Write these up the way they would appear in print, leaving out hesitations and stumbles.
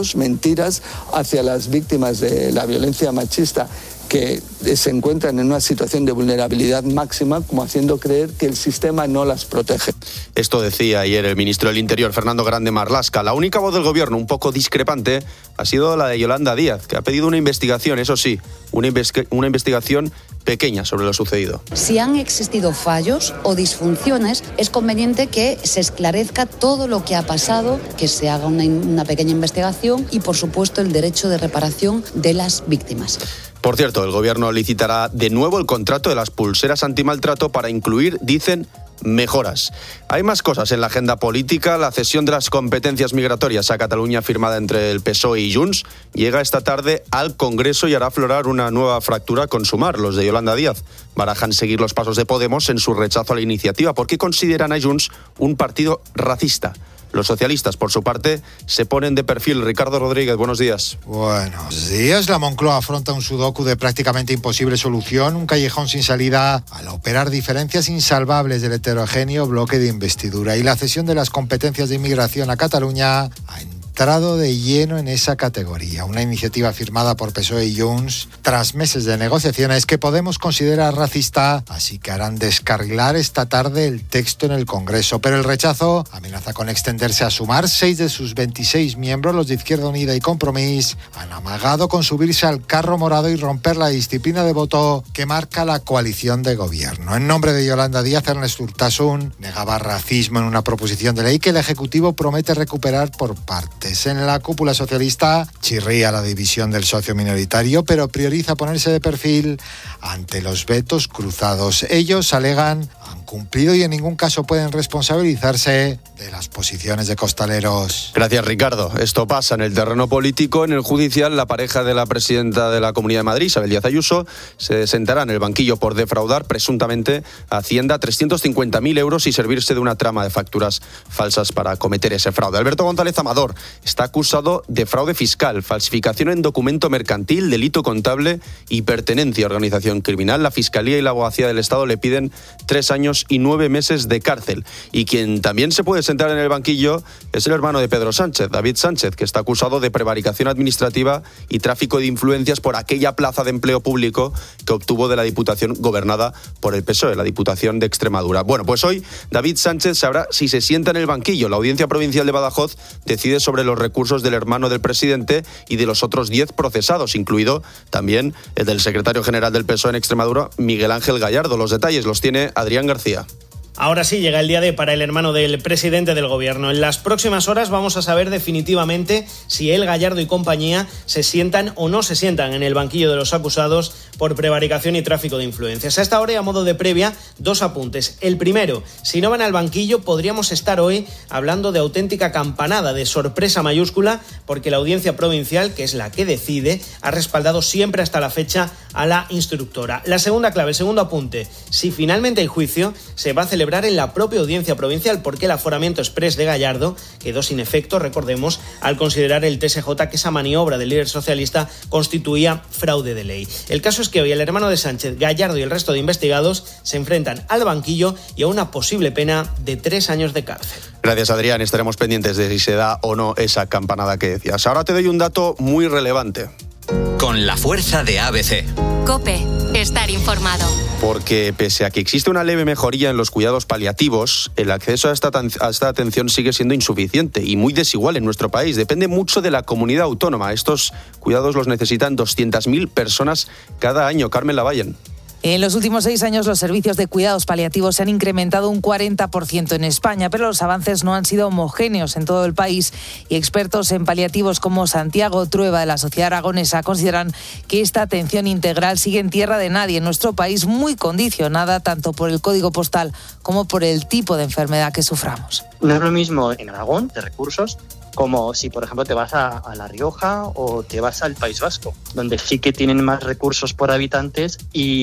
mentiras hacia las víctimas de la violencia machista, que se encuentran en una situación de vulnerabilidad máxima, como haciendo creer que el sistema no las protege. Esto decía ayer el ministro del Interior, Fernando Grande Marlaska. La única voz del gobierno un poco discrepante ha sido la de Yolanda Díaz, que ha pedido una investigación, eso sí, una investigación pequeña sobre lo sucedido. Si han existido fallos o disfunciones, es conveniente que se esclarezca todo lo que ha pasado, que se haga una pequeña investigación y, por supuesto, el derecho de reparación de las víctimas. Por cierto, el gobierno licitará de nuevo el contrato de las pulseras antimaltrato para incluir, dicen, mejoras. Hay más cosas en la agenda política. La cesión de las competencias migratorias a Cataluña, firmada entre el PSOE y Junts, llega esta tarde al Congreso y hará aflorar una nueva fractura con Sumar. Los de Yolanda Díaz barajan seguir los pasos de Podemos en su rechazo a la iniciativa porque consideran a Junts un partido racista. Los socialistas, por su parte, se ponen de perfil. Ricardo Rodríguez, buenos días. Buenos días. La Moncloa afronta un sudoku de prácticamente imposible solución, un callejón sin salida al operar diferencias insalvables del heterogéneo bloque de investidura. Y la cesión de las competencias de inmigración a Cataluña ha entrado de lleno en esa categoría. Una iniciativa firmada por PSOE y Junts tras meses de negociaciones que Podemos considera racista, así que harán descarrilar esta tarde el texto en el Congreso. Pero el rechazo amenaza con extenderse a Sumar. 6 de sus 26 miembros, los de Izquierda Unida y Compromís, han amagado con subirse al carro morado y romper la disciplina de voto que marca la coalición de gobierno. En nombre de Yolanda Díaz, Ernest Urtasun negaba racismo en una proposición de ley que el Ejecutivo promete recuperar por parte. En la cúpula socialista chirría la división del socio minoritario, pero prioriza ponerse de perfil ante los vetos cruzados. Ellos alegan han cumplido y en ningún caso pueden responsabilizarse de las posiciones de costaleros. Gracias, Ricardo. Esto pasa en el terreno político. En el judicial, la pareja de la presidenta de la Comunidad de Madrid, Isabel Díaz Ayuso, se sentará en el banquillo por defraudar presuntamente a Hacienda 350.000 euros y servirse de una trama de facturas falsas para cometer ese fraude. Alberto González Amador está acusado de fraude fiscal, falsificación en documento mercantil, delito contable y pertenencia a organización criminal. La Fiscalía y la Abogacía del Estado le piden 3 años y 9 meses de cárcel. Y quien también se puede sentar en el banquillo es el hermano de Pedro Sánchez, David Sánchez, que está acusado de prevaricación administrativa y tráfico de influencias por aquella plaza de empleo público que obtuvo de la Diputación gobernada por el PSOE, la Diputación de Extremadura. Bueno, pues hoy David Sánchez sabrá si se sienta en el banquillo. La Audiencia Provincial de Badajoz decide sobre los recursos del hermano del presidente y de los otros 10 procesados, incluido también el del secretario general del PSOE en Extremadura, Miguel Ángel Gallardo. Los detalles los tiene Adrián García. Ahora sí llega el día D para el hermano del presidente del gobierno. En las próximas horas vamos a saber definitivamente si él, Gallardo y compañía se sientan o no se sientan en el banquillo de los acusados por prevaricación y tráfico de influencias. A esta hora y a modo de previa, 2 apuntes. El primero, si no van al banquillo, podríamos estar hoy hablando de auténtica campanada, de sorpresa mayúscula, porque la Audiencia Provincial, que es la que decide, ha respaldado siempre hasta la fecha a la instructora. La segunda clave, el segundo apunte, si finalmente el juicio se va a celebrar en la propia Audiencia Provincial, porque el aforamiento exprés de Gallardo quedó sin efecto, recordemos, al considerar el TSJ que esa maniobra del líder socialista constituía fraude de ley. El caso es que hoy el hermano de Sánchez, Gallardo y el resto de investigados se enfrentan al banquillo y a una posible pena de 3 años de cárcel. Gracias, Adrián. Estaremos pendientes de si se da o no esa campanada que decías. Ahora te doy un dato muy relevante. Con la fuerza de ABC. COPE. Estar informado. Porque pese a que existe una leve mejoría en los cuidados paliativos, el acceso a esta atención sigue siendo insuficiente y muy desigual en nuestro país. Depende mucho de la comunidad autónoma. Estos cuidados los necesitan 200.000 personas cada año. Carmen Lavallen. En los últimos 6 años los servicios de cuidados paliativos se han incrementado un 40% en España, pero los avances no han sido homogéneos en todo el país y expertos en paliativos como Santiago Trueba de la Sociedad Aragonesa consideran que esta atención integral sigue en tierra de nadie en nuestro país, muy condicionada tanto por el código postal como por el tipo de enfermedad que suframos. No es lo mismo en Aragón de recursos como si, por ejemplo, te vas a La Rioja o te vas al País Vasco, donde sí que tienen más recursos por habitantes y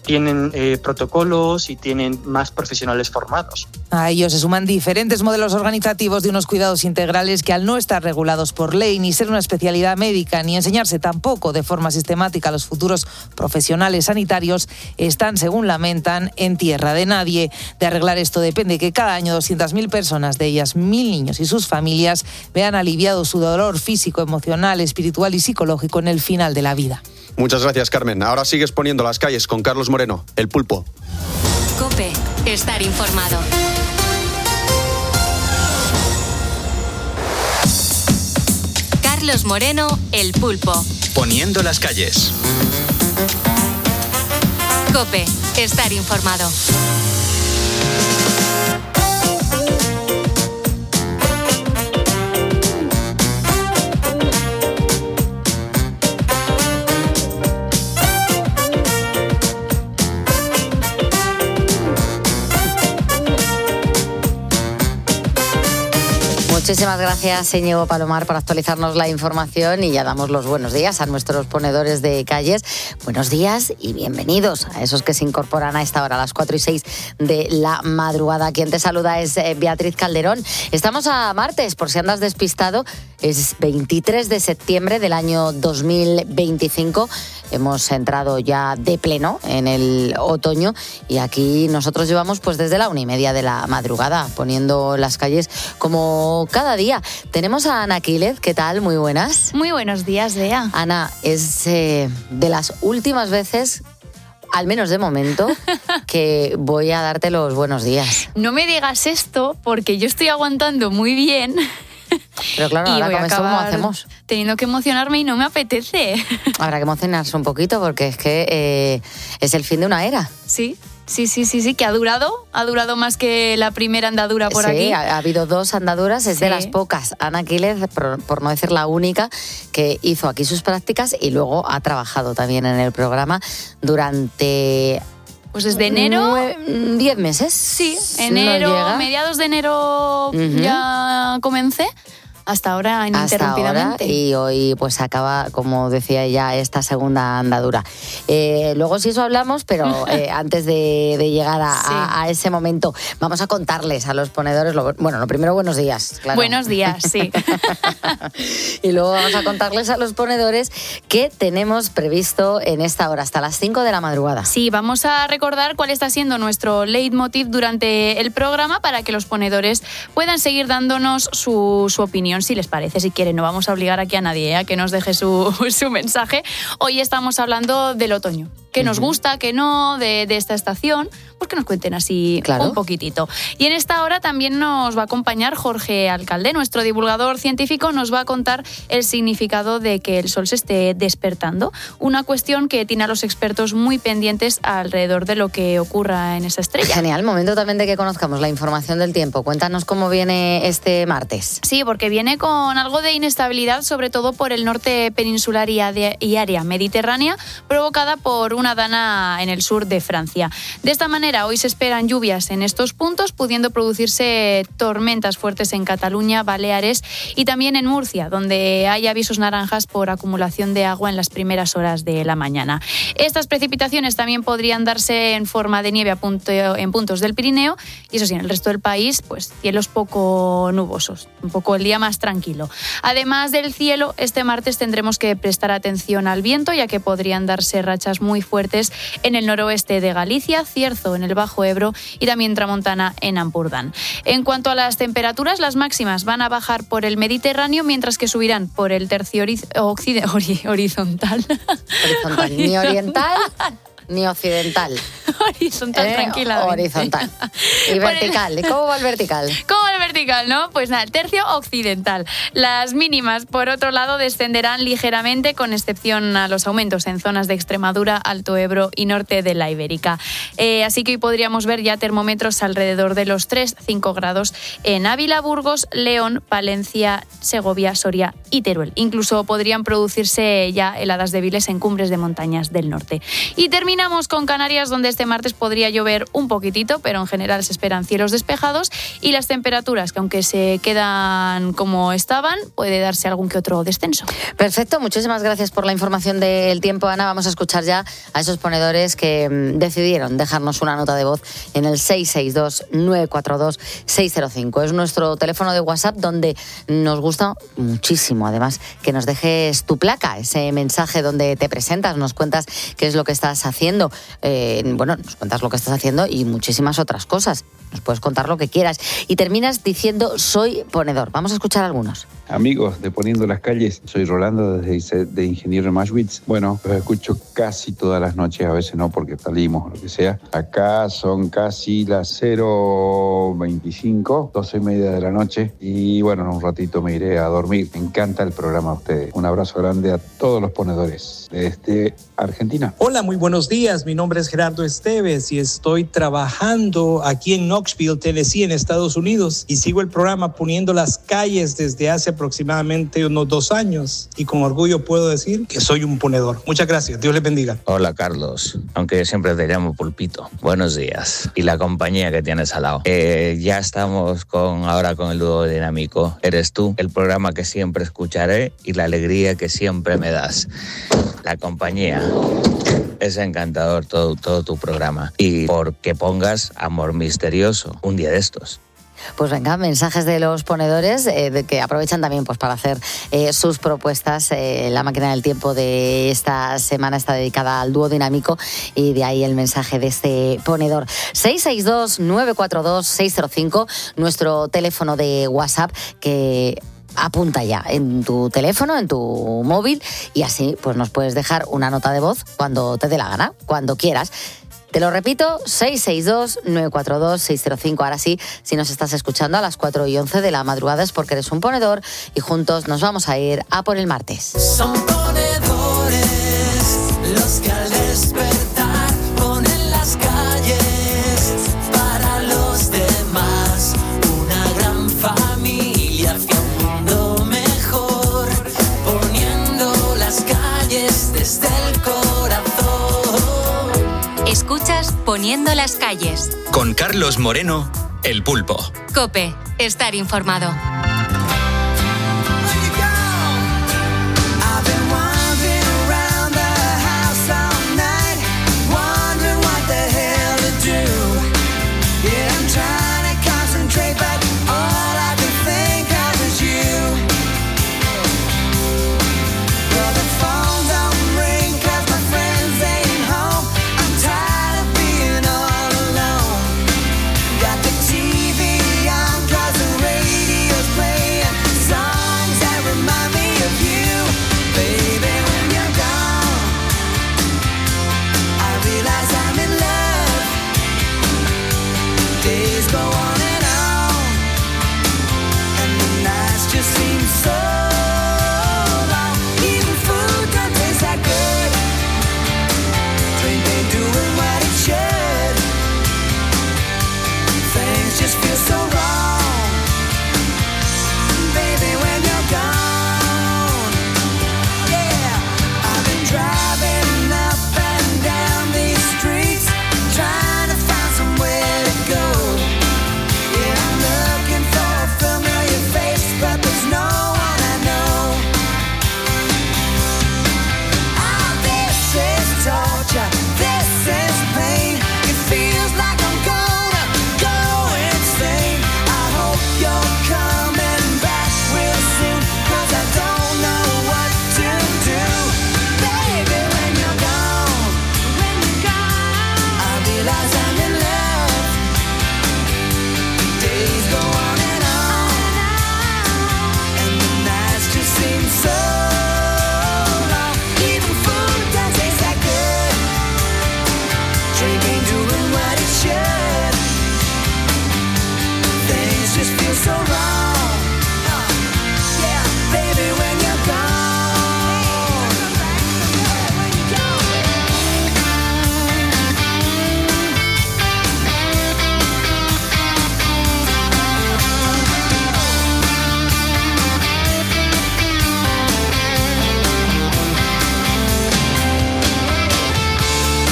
tienen protocolos y tienen más profesionales formados. A ellos se suman diferentes modelos organizativos de unos cuidados integrales que, al no estar regulados por ley, ni ser una especialidad médica, ni enseñarse tampoco de forma sistemática a los futuros profesionales sanitarios, están, según lamentan, en tierra de nadie. De arreglar esto depende que cada año 200.000 personas, de ellas 1.000 niños y sus familias, vean aliviado su dolor físico, emocional, espiritual y psicológico en el final de la vida. Muchas gracias, Carmen. Ahora sigues poniendo las calles con Carlos Moreno, El Pulpo. COPE, estar informado. Carlos Moreno, El Pulpo. Poniendo las calles. COPE, estar informado. Muchísimas gracias, Íñigo Palomar, por actualizarnos la información, y ya damos los buenos días a nuestros ponedores de calles. Buenos días y bienvenidos a esos que se incorporan a esta hora, a las 4:06 de la madrugada. Quien te saluda es Beatriz Calderón. Estamos a martes, por si andas despistado, es 23 de septiembre del año 2025. Hemos entrado ya de pleno en el otoño y aquí nosotros llevamos pues desde la 1:30 de la madrugada poniendo las calles como cada día. Tenemos a Ana Quílez. ¿Qué tal? Muy buenas. Muy buenos días, Bea. Ana, es de las últimas veces, al menos de momento, que voy a darte los buenos días. No me digas esto porque yo estoy aguantando muy bien. Pero claro, ahora con esto, ¿cómo hacemos? Teniendo que emocionarme y no me apetece. Habrá que emocionarse un poquito porque es que es el fin de una era. Sí, que ha durado más que la primera andadura por aquí. Sí, ha habido 2 andaduras, es de las pocas. Ana Quílez, por no decir la única, que hizo aquí sus prácticas y luego ha trabajado también en el programa durante... Pues desde enero... 10 meses. Sí, enero, mediados de enero ya comencé. Hasta ahora ininterrumpidamente. Hasta ahora, y hoy pues acaba, como decía ella, esta segunda andadura. Luego si eso hablamos, pero antes de llegar a ese momento, vamos a contarles a los ponedores, lo primero, buenos días. Claro. Buenos días, sí. Y luego vamos a contarles a los ponedores qué tenemos previsto en esta hora, hasta las 5 de la madrugada. Sí, vamos a recordar cuál está siendo nuestro leitmotiv durante el programa para que los ponedores puedan seguir dándonos su opinión, si les parece. Si quieren, no vamos a obligar aquí a nadie a que nos deje su mensaje. Hoy estamos hablando del otoño. ¿Qué nos gusta, qué no de esta estación? Pues que nos cuenten así un poquitito. Y en esta hora también nos va a acompañar Jorge Alcalde, nuestro divulgador científico. Nos va a contar el significado de que el sol se esté despertando, una cuestión que tiene a los expertos muy pendientes alrededor de lo que ocurra en esa estrella. Genial, momento también de que conozcamos la información del tiempo. Cuéntanos cómo viene este martes. Sí, porque viene con algo de inestabilidad, sobre todo por el norte peninsular y área mediterránea, provocada por una dana en el sur de Francia. De esta manera, hoy se esperan lluvias en estos puntos, pudiendo producirse tormentas fuertes en Cataluña, Baleares y también en Murcia, donde hay avisos naranjas por acumulación de agua en las primeras horas de la mañana. Estas precipitaciones también podrían darse en forma de nieve en puntos del Pirineo, y eso sí, en el resto del país, pues cielos poco nubosos, un poco el día más tranquilo. Además del cielo, este martes tendremos que prestar atención al viento, ya que podrían darse rachas muy fuertes en el noroeste de Galicia, Cierzo en el Bajo Ebro y también tramontana en Ampurdán. En cuanto a las temperaturas, las máximas van a bajar por el Mediterráneo, mientras que subirán por el tercio horizontal. Ni oriental ni occidental. Horizontal, tranquila. Horizontal. Y vertical. ¿Y cómo va el vertical? ¿Cómo va el vertical, no? Pues nada, el tercio occidental. Las mínimas, por otro lado, descenderán ligeramente, con excepción a los aumentos en zonas de Extremadura, Alto Ebro y norte de la Ibérica. Así que hoy podríamos ver ya termómetros alrededor de los 3-5 grados en Ávila, Burgos, León, Palencia, Segovia, Soria y Teruel. Incluso podrían producirse ya heladas débiles en cumbres de montañas del norte. Y terminamos con Canarias, donde este este martes podría llover un poquitito, pero en general se esperan cielos despejados y las temperaturas, que aunque se quedan como estaban, puede darse algún que otro descenso. Perfecto, muchísimas gracias por la información del tiempo, Ana. Vamos a escuchar ya a esos ponedores que decidieron dejarnos una nota de voz en el 662-942-605. Es nuestro teléfono de WhatsApp donde nos gusta muchísimo, además, que nos dejes tu placa, ese mensaje donde te presentas, nos cuentas qué es lo que estás haciendo. Nos cuentas lo que estás haciendo y muchísimas otras cosas. Nos puedes contar lo que quieras. Y terminas diciendo, soy ponedor. Vamos a escuchar algunos. Amigos de Poniendo las Calles, soy Rolando de Ingeniero en Maschwitz. Bueno, los escucho casi todas las noches, a veces no porque salimos o lo que sea. Acá son casi las 0:25, 12:30 de la noche. Y bueno, en un ratito me iré a dormir. Me encanta el programa de ustedes. Un abrazo grande a todos los ponedores desde Argentina. Hola, muy buenos días. Mi nombre es Gerardo Esteves y estoy trabajando aquí en Knoxville, Tennessee, en Estados Unidos. Y sigo el programa Poniendo las Calles desde hace aproximadamente unos 2 años. Y con orgullo puedo decir que soy un ponedor. Muchas gracias. Dios les bendiga. Hola, Carlos. Aunque siempre te llamo Pulpito. Buenos días. Y la compañía que tienes al lado. Ya estamos ahora con el dúo dinámico. Eres tú, el programa que siempre escucharé y la alegría que siempre me das. La compañía. Es encantador todo tu programa. Y porque pongas Amor Misterioso un día de estos. Pues venga, mensajes de los ponedores que aprovechan también pues para hacer sus propuestas. La máquina del tiempo de esta semana está dedicada al dúo dinámico y de ahí el mensaje de este ponedor. 662-942-605, nuestro teléfono de WhatsApp que apunta ya en tu teléfono, en tu móvil, y así pues nos puedes dejar una nota de voz cuando te dé la gana, cuando quieras. Te lo repito, 662-942-605. Ahora sí, si nos estás escuchando a las 4:11 de la madrugada es porque eres un ponedor y juntos nos vamos a ir a por el martes. Son ponedores los que al despertar ponen las calles para los demás. Una gran familia hacia un mundo mejor, poniendo las calles desde el corazón. Escuchas Poniendo las Calles. Con Carlos Moreno, El Pulpo. COPE, estar informado. TV on 'cause the radio's playing.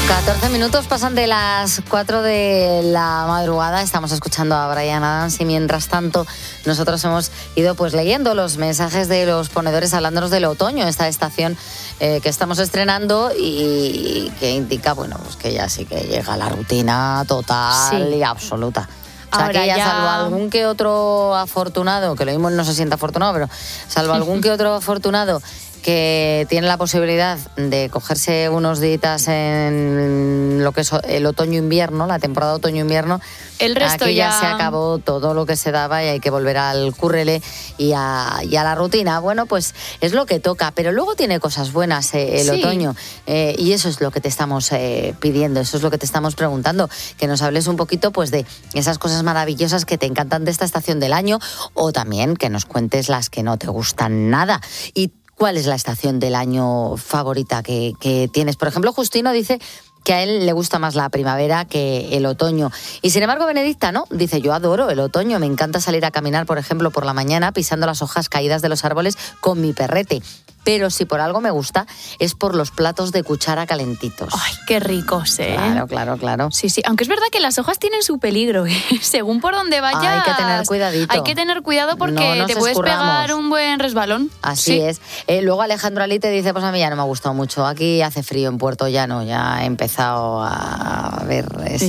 14 minutos pasan de las 4 de la madrugada. Estamos escuchando a Bryan Adams y mientras tanto nosotros hemos ido pues leyendo los mensajes de los ponedores hablándonos del otoño, esta estación que estamos estrenando y que indica, bueno, pues que ya sí que llega la rutina total y absoluta. O sea, que ya salvo algún que otro afortunado, que lo mismo no se siente afortunado, pero salvo algún que otro afortunado que tiene la posibilidad de cogerse unos días en lo que es el otoño-invierno, la temporada otoño-invierno, el resto aquí ya se acabó todo lo que se daba y hay que volver al cúrrele y a la rutina. Bueno, pues es lo que toca, pero luego tiene cosas buenas el otoño y eso es lo que te estamos pidiendo, eso es lo que te estamos preguntando, que nos hables un poquito pues de esas cosas maravillosas que te encantan de esta estación del año o también que nos cuentes las que no te gustan nada. Y ¿cuál es la estación del año favorita que tienes? Por ejemplo, Justino dice que a él le gusta más la primavera que el otoño. Y sin embargo, Benedicta, ¿no? Dice, yo adoro el otoño, me encanta salir a caminar, por ejemplo, por la mañana, pisando las hojas caídas de los árboles con mi perrete. Pero si por algo me gusta, es por los platos de cuchara calentitos. ¡Ay, qué ricos, eh! Claro. Sí, aunque es verdad que las hojas tienen su peligro, ¿eh? Según por donde vayas. Hay que tener cuidadito. Hay que tener cuidado porque te puedes pegar un buen resbalón. Así es. Luego Alejandro Ali te dice, pues a mí ya no me ha gustado mucho. Aquí hace frío en Puerto Llano, ya he empezado a ver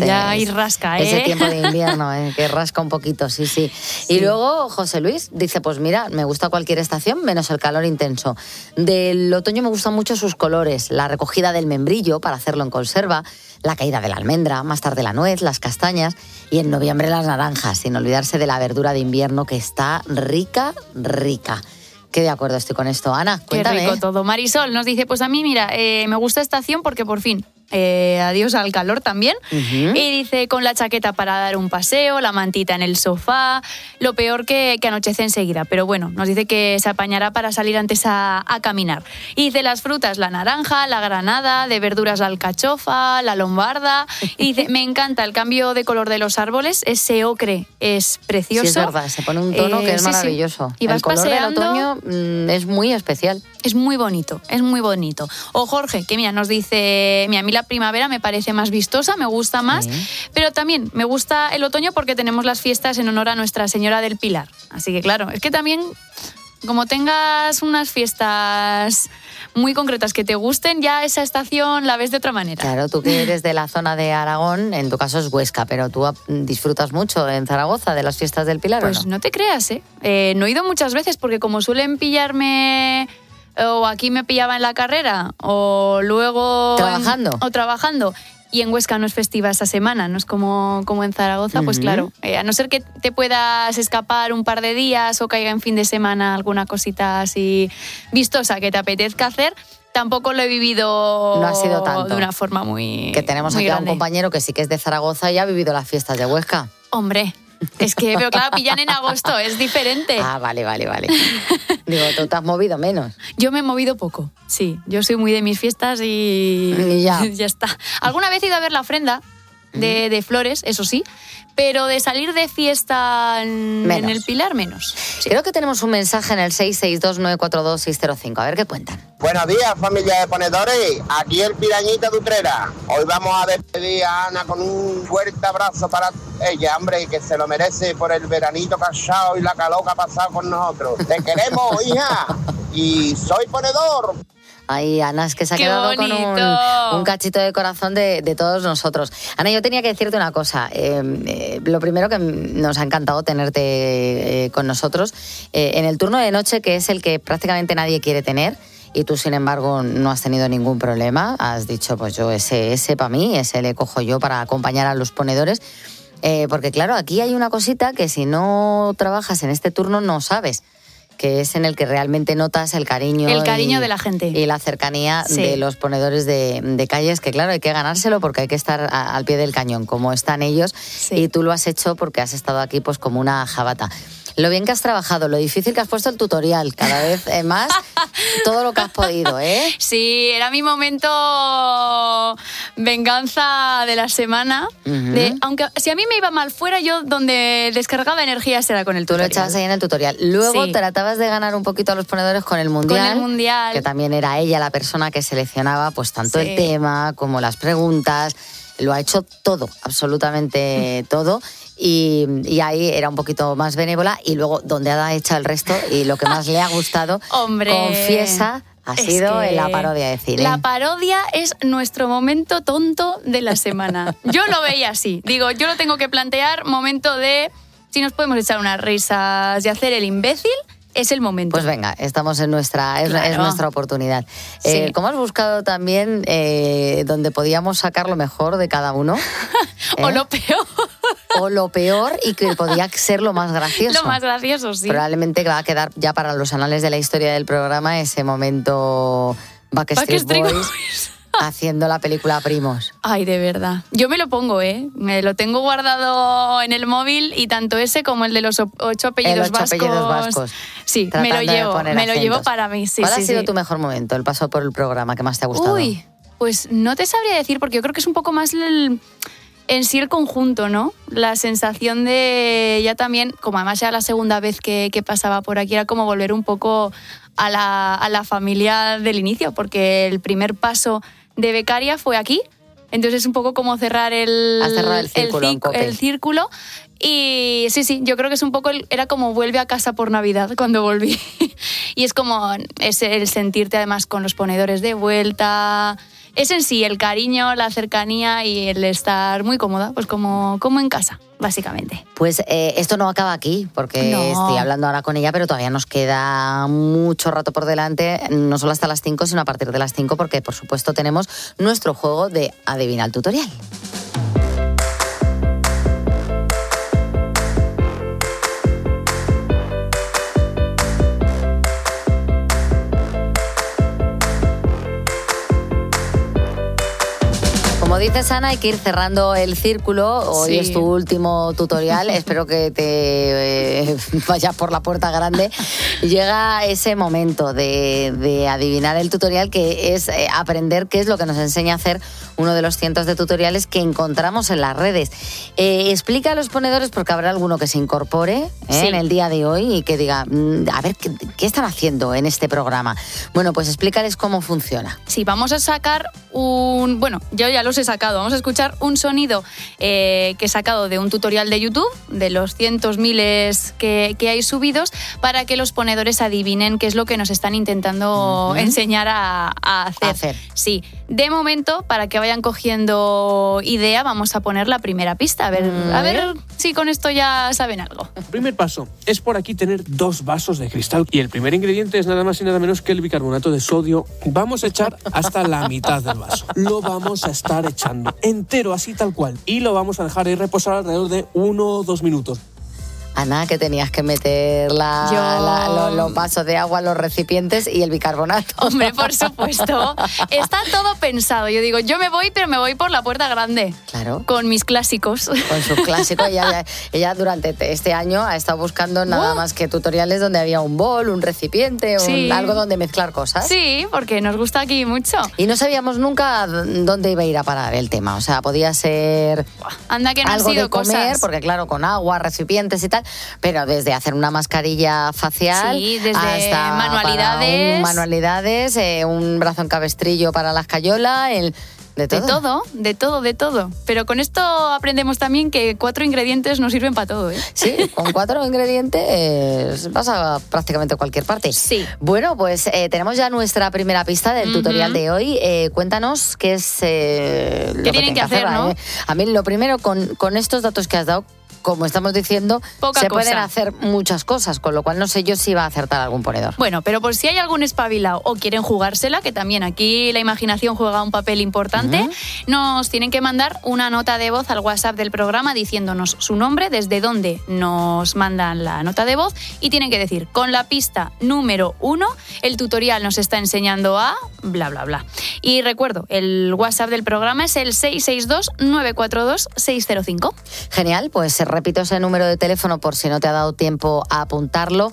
ese tiempo de invierno, que rasca un poquito, sí. Y luego José Luis dice, pues mira, me gusta cualquier estación menos el calor intenso. Del otoño me gustan mucho sus colores, la recogida del membrillo para hacerlo en conserva, la caída de la almendra, más tarde la nuez, las castañas y en noviembre las naranjas, sin olvidarse de la verdura de invierno que está rica. Qué de acuerdo estoy con esto, Ana, cuéntame. Qué rico todo. Marisol nos dice, pues a mí, mira, me gusta estación porque por fin adiós al calor también. Y dice, con la chaqueta para dar un paseo, la mantita en el sofá, lo peor que anochece enseguida. Pero bueno, nos dice que se apañará para salir antes a caminar. Y dice, las frutas, la naranja, la granada, de verduras la alcachofa, la lombarda. Y dice, me encanta el cambio de color de los árboles, ese ocre es precioso. Sí, es verdad, se pone un tono que es maravilloso. Y vas el color paseando, del otoño es muy especial. Es muy bonito. O Jorge, que mira, nos dice, mira, a mí la primavera me parece más vistosa, me gusta más, pero también me gusta el otoño porque tenemos las fiestas en honor a Nuestra Señora del Pilar. Así que claro, es que también, como tengas unas fiestas muy concretas que te gusten, ya esa estación la ves de otra manera. Claro, tú que eres de la zona de Aragón, en tu caso es Huesca, pero tú disfrutas mucho en Zaragoza de las fiestas del Pilar, pues ¿o no? No te creas, no he ido muchas veces porque como suelen pillarme, o aquí me pillaba en la carrera, o luego trabajando, y en Huesca no es festiva esa semana, no es como en Zaragoza, pues claro, a no ser que te puedas escapar un par de días o caiga en fin de semana alguna cosita así vistosa que te apetezca hacer, tampoco lo he vivido. No ha sido tanto. De una forma muy que tenemos muy aquí grande. A un compañero que sí que es de Zaragoza y ha vivido las fiestas de Huesca. Hombre, es que, pero claro, pillan en agosto, es diferente. Ah, vale. Digo, tú te has movido menos. Yo me he movido poco, sí. Yo soy muy de mis fiestas y ya está. Alguna vez he ido a ver la ofrenda de flores, eso sí, pero de salir de fiesta en el Pilar, menos. Sí. Creo que tenemos un mensaje en el 662-942-605. A ver qué cuentan. Buenos días, familia de ponedores. Aquí el Pirañita de Utrera. Hoy vamos a despedir a Ana con un fuerte abrazo para ella, hombre, que se lo merece por el veranito cachado y la calor que ha pasado con nosotros. Te queremos, hija. Y soy ponedor. Ay, Ana, es que se ha quedado con un cachito de corazón de todos nosotros. Ana, yo tenía que decirte una cosa. Lo primero, que nos ha encantado tenerte con nosotros en el turno de noche, que es el que prácticamente nadie quiere tener. Y tú, sin embargo, no has tenido ningún problema. Has dicho, pues yo ese para mí, ese le cojo yo para acompañar a los ponedores. Porque claro, aquí hay una cosita que si no trabajas en este turno no sabes, que es en el que realmente notas el cariño de la gente y la cercanía de los ponedores de calles, que claro, hay que ganárselo porque hay que estar al pie del cañón, como están ellos, y tú lo has hecho porque has estado aquí pues como una jabata. Lo bien que has trabajado, lo difícil que has puesto el tutorial, cada vez más, todo lo que has podido, ¿eh? Sí, era mi momento venganza de la semana. Aunque si a mí me iba mal fuera, yo donde descargaba energías era con el tutorial. Tú lo echabas ahí en el tutorial. Luego Sí. tratabas de ganar un poquito a los ponedores con el Mundial. Con el Mundial. Que también era ella la persona que seleccionaba pues tanto Sí. el tema como las preguntas. Lo ha hecho todo, absolutamente todo. Y ahí era un poquito más benévola. Y luego, donde ha hecho el resto y lo que más le ha gustado, Hombre, confiesa, ha es sido que en la parodia de cine. La parodia es nuestro momento tonto de la semana. Yo lo veía así. Digo, yo lo tengo que plantear momento de si nos podemos echar unas risas y hacer el imbécil. Es el momento. Pues venga, estamos en nuestra, es nuestra oportunidad. Sí. ¿Cómo has buscado también donde podíamos sacar lo mejor de cada uno? O lo peor. O lo peor y que podía ser lo más gracioso. Lo más gracioso, sí. Probablemente va a quedar ya para los anales de la historia del programa ese momento Backstreet Boys haciendo la película Primos. Ay, de verdad. Yo me lo pongo, ¿eh? Me lo tengo guardado en el móvil y tanto ese como el de los 8 apellidos vascos. Sí, me lo llevo para mí. Sí, ¿Cuál sí, ha sido sí. tu mejor momento, el paso por el programa que más te ha gustado? Uy, pues no te sabría decir porque yo creo que es un poco más en sí el conjunto, ¿no? La sensación de ya también, como además ya la segunda vez que pasaba por aquí, era como volver un poco a la familia del inicio, porque el primer paso de becaria fue aquí. Entonces es un poco como cerrar el círculo. Y sí, yo creo que es un poco, era como vuelve a casa por Navidad cuando volví. Y es como es el sentirte además con los ponedores de vuelta. Es en sí el cariño, la cercanía y el estar muy cómoda, pues como en casa, básicamente. Pues esto no acaba aquí, porque estoy hablando ahora con ella, pero todavía nos queda mucho rato por delante, no solo hasta las 5, sino a partir de las 5, porque por supuesto tenemos nuestro juego de Adivina el Tutorial. Como dices, Ana, hay que ir cerrando el círculo. Hoy Sí. es tu último tutorial. Espero que te vayas por la puerta grande. Llega ese momento de adivinar el tutorial, que es aprender qué es lo que nos enseña a hacer uno de los cientos de tutoriales que encontramos en las redes. Explica a los ponedores, porque habrá alguno que se incorpore Sí. en el día de hoy y que diga, a ver, ¿qué están haciendo en este programa? Bueno, pues explícales cómo funciona. Sí, vamos a sacar bueno, yo ya los he sacado, vamos a escuchar un sonido que he sacado de un tutorial de YouTube, de los cientos, miles que hay subidos, para que los ponedores adivinen qué es lo que nos están intentando enseñar a hacer. Sí, de momento, para que vayan cogiendo idea, vamos a poner la primera pista, a ver si con esto ya saben algo. Primer paso, es por aquí tener 2 vasos de cristal y el primer ingrediente es nada más y nada menos que el bicarbonato de sodio. Vamos a echar hasta la mitad del vaso. Lo vamos a estar echando entero, así tal cual, y lo vamos a dejar ahí reposar alrededor de 1 o 2 minutos. Ana, que tenías que meter los vasos de agua, los recipientes y el bicarbonato. Hombre, por supuesto. Está todo pensado. Yo digo, yo me voy, pero me voy por la puerta grande. Claro. Con mis clásicos. Con sus clásicos. Ella durante este año ha estado buscando nada más que tutoriales donde había un bol, un recipiente, Sí. algo donde mezclar cosas. Sí, porque nos gusta aquí mucho. Y no sabíamos nunca dónde iba a ir a parar el tema. O sea, podía ser Anda que no han algo sido de comer, cosas. porque claro, con agua, recipientes y tal, pero desde hacer una mascarilla facial Sí, desde hasta manualidades. manualidades, un brazo en cabestrillo para la escayola, de todo. Pero con esto aprendemos también que 4 ingredientes nos sirven para todo, ¿eh? Sí, con 4 ingredientes vas a prácticamente cualquier parte. Sí. Bueno, pues tenemos ya nuestra primera pista del tutorial de hoy. Cuéntanos qué es lo que tienen que hacer, ¿no? A mí lo primero, con estos datos que has dado, como estamos diciendo, Poca se cosa. pueden hacer muchas cosas, con lo cual no sé yo si va a acertar algún ponedor. Bueno, pero por si hay algún espabilado o quieren jugársela, que también aquí la imaginación juega un papel importante, nos tienen que mandar una nota de voz al WhatsApp del programa diciéndonos su nombre, desde dónde nos mandan la nota de voz, y tienen que decir, con la pista número 1, el tutorial nos está enseñando a bla, bla, bla. Y recuerdo, el WhatsApp del programa es el 662-942-605. Genial, pues repito ese número de teléfono por si no te ha dado tiempo a apuntarlo,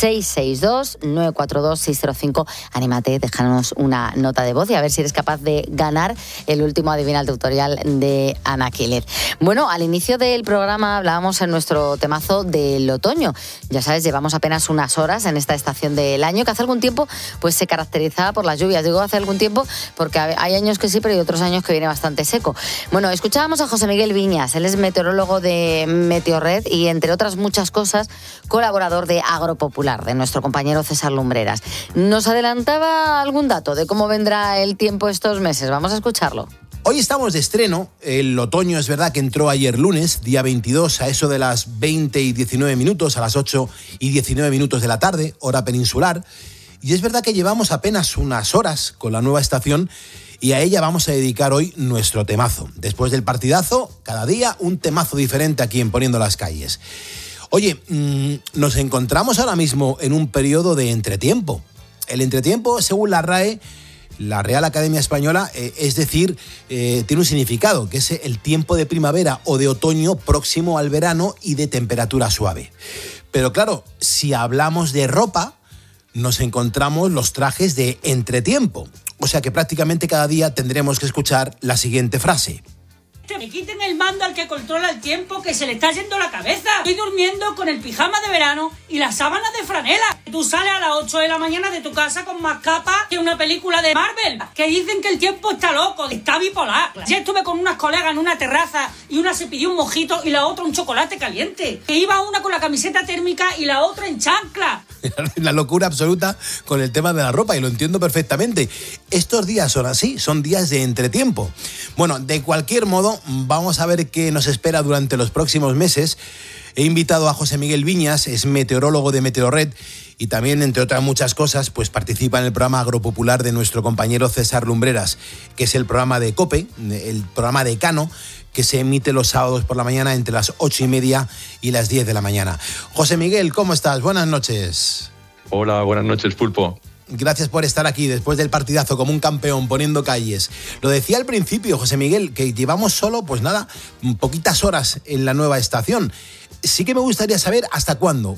662-942-605. Anímate, déjanos una nota de voz y a ver si eres capaz de ganar el último Adivina el Tutorial de Ana Quílez. Bueno, al inicio del programa hablábamos en nuestro temazo del otoño. Ya sabes, llevamos apenas unas horas en esta estación del año que hace algún tiempo pues se caracterizaba por las lluvias. Digo hace algún tiempo porque hay años que sí, pero hay otros años que viene bastante seco. Bueno, escuchábamos a José Miguel Viñas, él es meteorólogo de Meteorred y entre otras muchas cosas colaborador de Agropopular, de nuestro compañero César Lumbreras. Nos adelantaba algún dato de cómo vendrá el tiempo estos meses. Vamos a escucharlo. Hoy estamos de estreno, el otoño es verdad que entró ayer lunes, día 22, a eso de las 20 y 19 minutos, a las 8 y 19 minutos de la tarde, hora peninsular, y es verdad que llevamos apenas unas horas con la nueva estación y a ella vamos a dedicar hoy nuestro temazo. Después del partidazo, cada día un temazo diferente aquí en Poniendo las Calles. Oye, nos encontramos ahora mismo en un periodo de entretiempo. El entretiempo, según la RAE, la Real Academia Española, es decir, tiene un significado, que es el tiempo de primavera o de otoño próximo al verano y de temperatura suave. Pero claro, si hablamos de ropa, nos encontramos los trajes de entretiempo. O sea que prácticamente cada día tendremos que escuchar la siguiente frase. Que me quiten el mando al que controla el tiempo, que se le está yendo la cabeza. Estoy durmiendo con el pijama de verano y las sábanas de franela. Tú sales a las 8 de la mañana de tu casa con más capas que una película de Marvel. Que dicen que el tiempo está loco, está bipolar. Ya estuve con unas colegas en una terraza y una se pidió un mojito y la otra un chocolate caliente. Que iba una con la camiseta térmica y la otra en chancla. La locura absoluta con el tema de la ropa y lo entiendo perfectamente. Estos días son así, son días de entretiempo. Bueno, de cualquier modo, vamos a ver qué nos espera durante los próximos meses. He invitado a José Miguel Viñas, es meteorólogo de Meteorred y también, entre otras muchas cosas, pues participa en el programa Agropopular de nuestro compañero César Lumbreras, que es el programa de COPE, el programa de Cano, que se emite los sábados por la mañana entre las 8:30 y las 10 de la mañana. José Miguel, ¿cómo estás? Buenas noches. Hola, buenas noches, Pulpo. Gracias por estar aquí después del partidazo como un campeón poniendo calles. Lo decía al principio, José Miguel, que llevamos solo, pues nada, poquitas horas en la nueva estación. Sí que me gustaría saber hasta cuándo,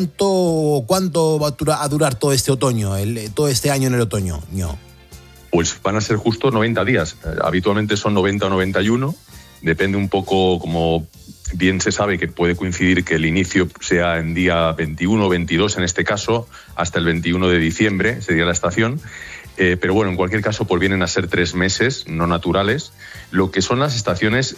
cuánto va a durar todo este otoño, todo este año en el otoño. Pues van a ser justo 90 días. Habitualmente son 90 o 91. Depende un poco, como bien se sabe, que puede coincidir que el inicio sea en día 21 o 22, en este caso, hasta el 21 de diciembre, sería la estación. Pero bueno, en cualquier caso, pues vienen a ser 3 meses no naturales, lo que son las estaciones,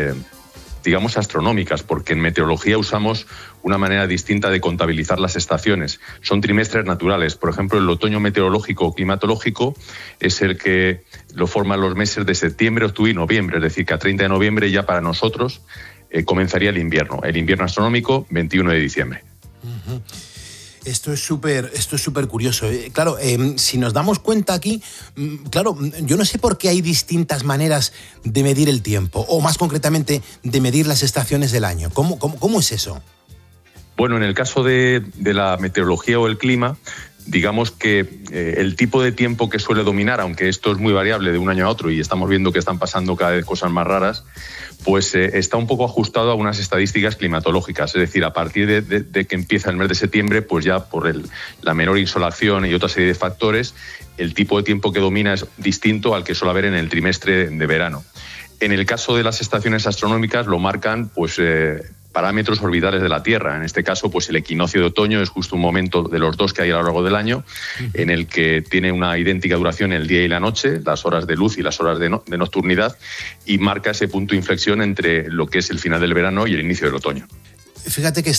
digamos, astronómicas, porque en meteorología usamos una manera distinta de contabilizar las estaciones. Son trimestres naturales. Por ejemplo, el otoño meteorológico o climatológico es el que lo forman los meses de septiembre, octubre y noviembre, es decir, que a 30 de noviembre ya para nosotros comenzaría el invierno astronómico, 21 de diciembre. Uh-huh. Esto es súper curioso. Claro, si nos damos cuenta aquí, claro, yo no sé por qué hay distintas maneras de medir el tiempo, o más concretamente, de medir las estaciones del año. ¿Cómo es eso? Bueno, en el caso de la meteorología o el clima, digamos que el tipo de tiempo que suele dominar, aunque esto es muy variable de un año a otro y estamos viendo que están pasando cada vez cosas más raras, pues está un poco ajustado a unas estadísticas climatológicas. Es decir, a partir de que empieza el mes de septiembre, pues ya por la menor insolación y otra serie de factores, el tipo de tiempo que domina es distinto al que suele haber en el trimestre de verano. En el caso de las estaciones astronómicas lo marcan pues parámetros orbitales de la Tierra. En este caso, pues el equinoccio de otoño es justo un momento de los dos que hay a lo largo del año en el que tiene una idéntica duración el día y la noche, las horas de luz y las horas de nocturnidad, y marca ese punto de inflexión entre lo que es el final del verano y el inicio del otoño. Fíjate que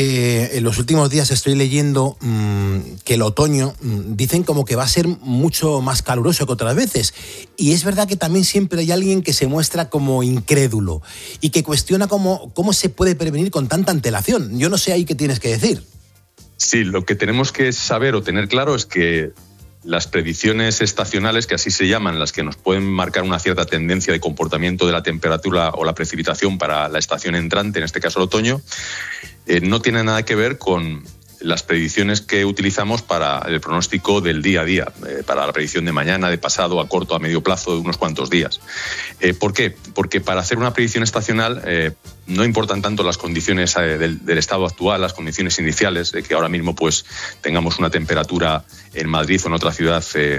en los últimos días estoy leyendo que el otoño dicen como que va a ser mucho más caluroso que otras veces. Y es verdad que también siempre hay alguien que se muestra como incrédulo y que cuestiona cómo se puede prevenir con tanta antelación. Yo no sé ahí qué tienes que decir. Sí, lo que tenemos que saber o tener claro es que las predicciones estacionales, que así se llaman, las que nos pueden marcar una cierta tendencia de comportamiento de la temperatura o la precipitación para la estación entrante, en este caso el otoño, no tienen nada que ver con las predicciones que utilizamos para el pronóstico del día a día, para la predicción de mañana, de pasado, a corto, a medio plazo, de unos cuantos días. ¿Por qué? Porque para hacer una predicción estacional no importan tanto las condiciones del estado actual, las condiciones iniciales, de que ahora mismo pues tengamos una temperatura en Madrid o en otra ciudad,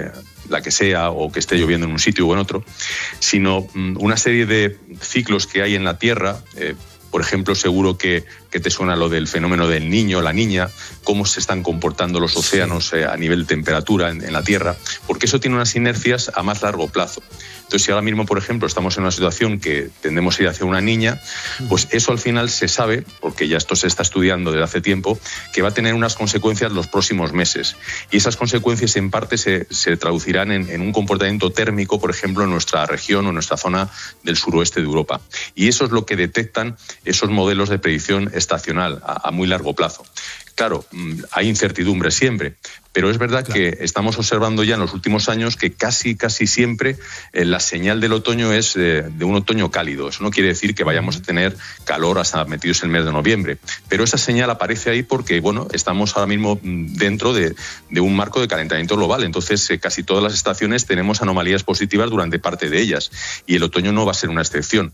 la que sea, o que esté lloviendo en un sitio o en otro, sino una serie de ciclos que hay en la Tierra. Por ejemplo, seguro que te suena lo del fenómeno del Niño, la Niña, cómo se están comportando los océanos a nivel de temperatura en la Tierra, porque eso tiene unas inercias a más largo plazo. Entonces, si ahora mismo, por ejemplo, estamos en una situación que tendemos a ir hacia una niña, pues eso al final se sabe, porque ya esto se está estudiando desde hace tiempo, que va a tener unas consecuencias los próximos meses. Y esas consecuencias en parte se traducirán en un comportamiento térmico, por ejemplo, en nuestra región o en nuestra zona del suroeste de Europa. Y eso es lo que detectan esos modelos de predicción estacional a muy largo plazo. Claro, hay incertidumbre siempre, pero es verdad que estamos observando ya en los últimos años que casi siempre la señal del otoño es de un otoño cálido. Eso no quiere decir que vayamos a tener calor hasta metidos en el mes de noviembre, pero esa señal aparece ahí porque, bueno, estamos ahora mismo dentro de un marco de calentamiento global. Entonces, casi todas las estaciones tenemos anomalías positivas durante parte de ellas y el otoño no va a ser una excepción.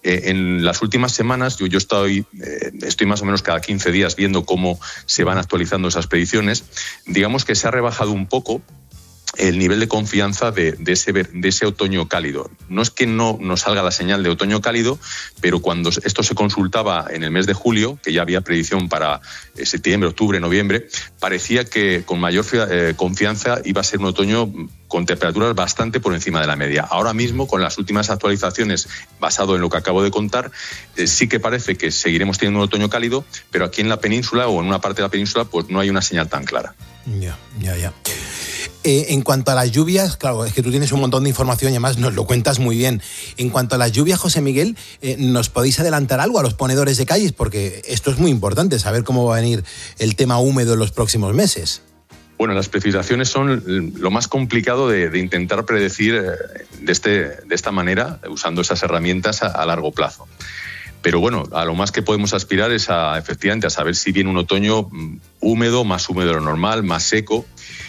En las últimas semanas yo estoy más o menos cada 15 días viendo cómo se van actualizando esas predicciones. Digamos que se ha rebajado un poco el nivel de confianza de ese otoño cálido. No es que no nos salga la señal de otoño cálido, pero cuando esto se consultaba en el mes de julio, que ya había predicción para septiembre, octubre, noviembre, parecía que con mayor confianza iba a ser un otoño con temperaturas bastante por encima de la media. Ahora mismo, con las últimas actualizaciones, basado en lo que acabo de contar, sí que parece que seguiremos teniendo un otoño cálido, pero aquí en la península o en una parte de la península pues no hay una señal tan clara. Ya. En cuanto a las lluvias, claro, es que tú tienes un montón de información y además nos lo cuentas muy bien. En cuanto a las lluvias, José Miguel, ¿nos podéis adelantar algo a los ponedores de calles? Porque esto es muy importante, saber cómo va a venir el tema húmedo en los próximos meses. Bueno, las precipitaciones son lo más complicado de intentar predecir de esta manera, usando esas herramientas a largo plazo. Pero bueno, a lo más que podemos aspirar es efectivamente a saber si viene un otoño húmedo, más húmedo de lo normal, más seco.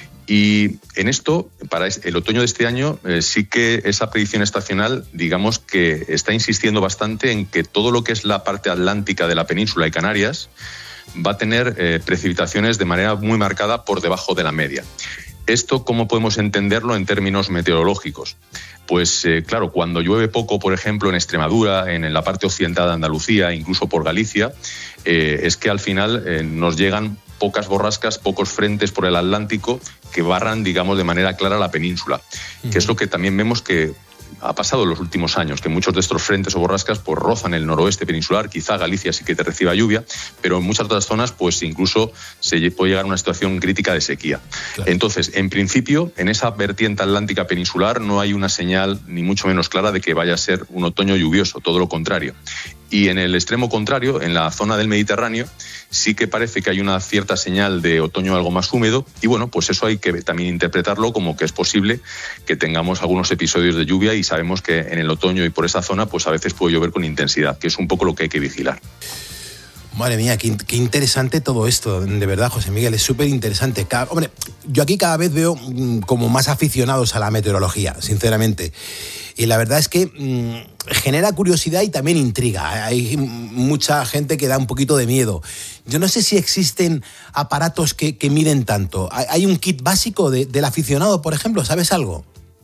Y en esto, para el otoño de este año, sí que esa predicción estacional, digamos que está insistiendo bastante en que todo lo que es la parte atlántica de la península y Canarias va a tener precipitaciones de manera muy marcada por debajo de la media. ¿Esto cómo podemos entenderlo en términos meteorológicos? Pues claro, cuando llueve poco, por ejemplo, en Extremadura, en la parte occidental de Andalucía, incluso por Galicia, es que al final nos llegan pocas borrascas, pocos frentes por el Atlántico que barran, digamos, de manera clara la península, que es lo que también vemos que ha pasado en los últimos años, que muchos de estos frentes o borrascas pues rozan el noroeste peninsular, quizá Galicia sí que te reciba lluvia, pero en muchas otras zonas pues incluso se puede llegar a una situación crítica de sequía. Claro. Entonces, en principio, en esa vertiente atlántica peninsular no hay una señal ni mucho menos clara de que vaya a ser un otoño lluvioso, todo lo contrario. Y en el extremo contrario, en la zona del Mediterráneo, sí que parece que hay una cierta señal de otoño algo más húmedo y bueno, pues eso hay que también interpretarlo como que es posible que tengamos algunos episodios de lluvia y sabemos que en el otoño y por esa zona pues a veces puede llover con intensidad, que es un poco lo que hay que vigilar. Madre mía, qué interesante todo esto, de verdad, José Miguel, es súper interesante. Hombre, yo aquí cada vez veo como más aficionados a la meteorología, sinceramente. Y la verdad es que genera curiosidad y también intriga. Hay mucha gente que da un poquito de miedo. Yo no sé si existen aparatos que miden tanto. ¿Hay un kit básico del aficionado, por ejemplo? ¿Sabes algo?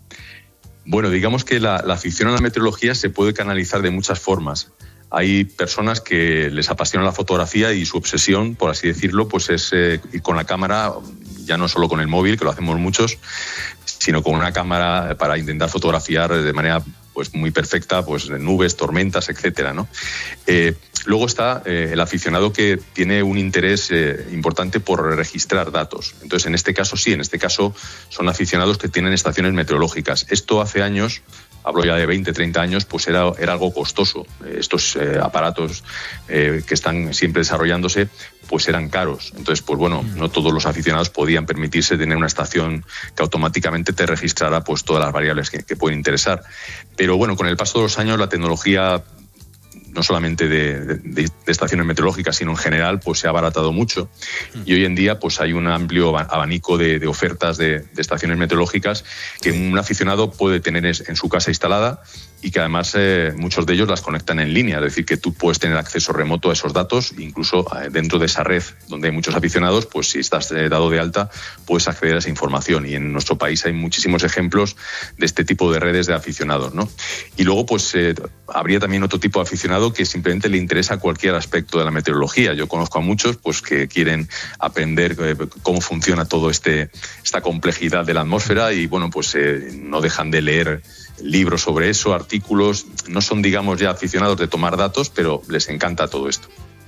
Bueno, digamos que la afición a la meteorología se puede canalizar de muchas formas. Hay personas que les apasiona la fotografía y su obsesión, por así decirlo, pues es ir con la cámara, ya no solo con el móvil, que lo hacemos muchos, sino con una cámara para intentar fotografiar de manera pues muy perfecta, pues nubes, tormentas, etcétera, ¿no? Luego está el aficionado que tiene un interés importante por registrar datos. Entonces, en este caso son aficionados que tienen estaciones meteorológicas. Esto hace años, hablo ya de 20, 30 años, pues era algo costoso. Estos aparatos que están siempre desarrollándose, pues eran caros. Entonces, pues bueno, no todos los aficionados podían permitirse tener una estación que automáticamente te registrara pues todas las variables que pueden interesar. Pero bueno, con el paso de los años la tecnología no solamente de estaciones meteorológicas, sino en general, pues se ha abaratado mucho. Y hoy en día pues hay un amplio abanico de ofertas de estaciones meteorológicas que un aficionado puede tener en su casa instalada, y que además muchos de ellos las conectan en línea, es decir, que tú puedes tener acceso remoto a esos datos, incluso dentro de esa red donde hay muchos aficionados, pues si estás dado de alta puedes acceder a esa información, y en nuestro país hay muchísimos ejemplos de este tipo de redes de aficionados, ¿no? Y luego pues habría también otro tipo de aficionado que simplemente le interesa cualquier aspecto de la meteorología. Yo conozco a muchos pues que quieren aprender cómo funciona todo esta complejidad de la atmósfera, y bueno, pues no dejan de leer libros sobre eso, artículos. No son, digamos, ya aficionados de tomar datos, pero les encanta todo esto.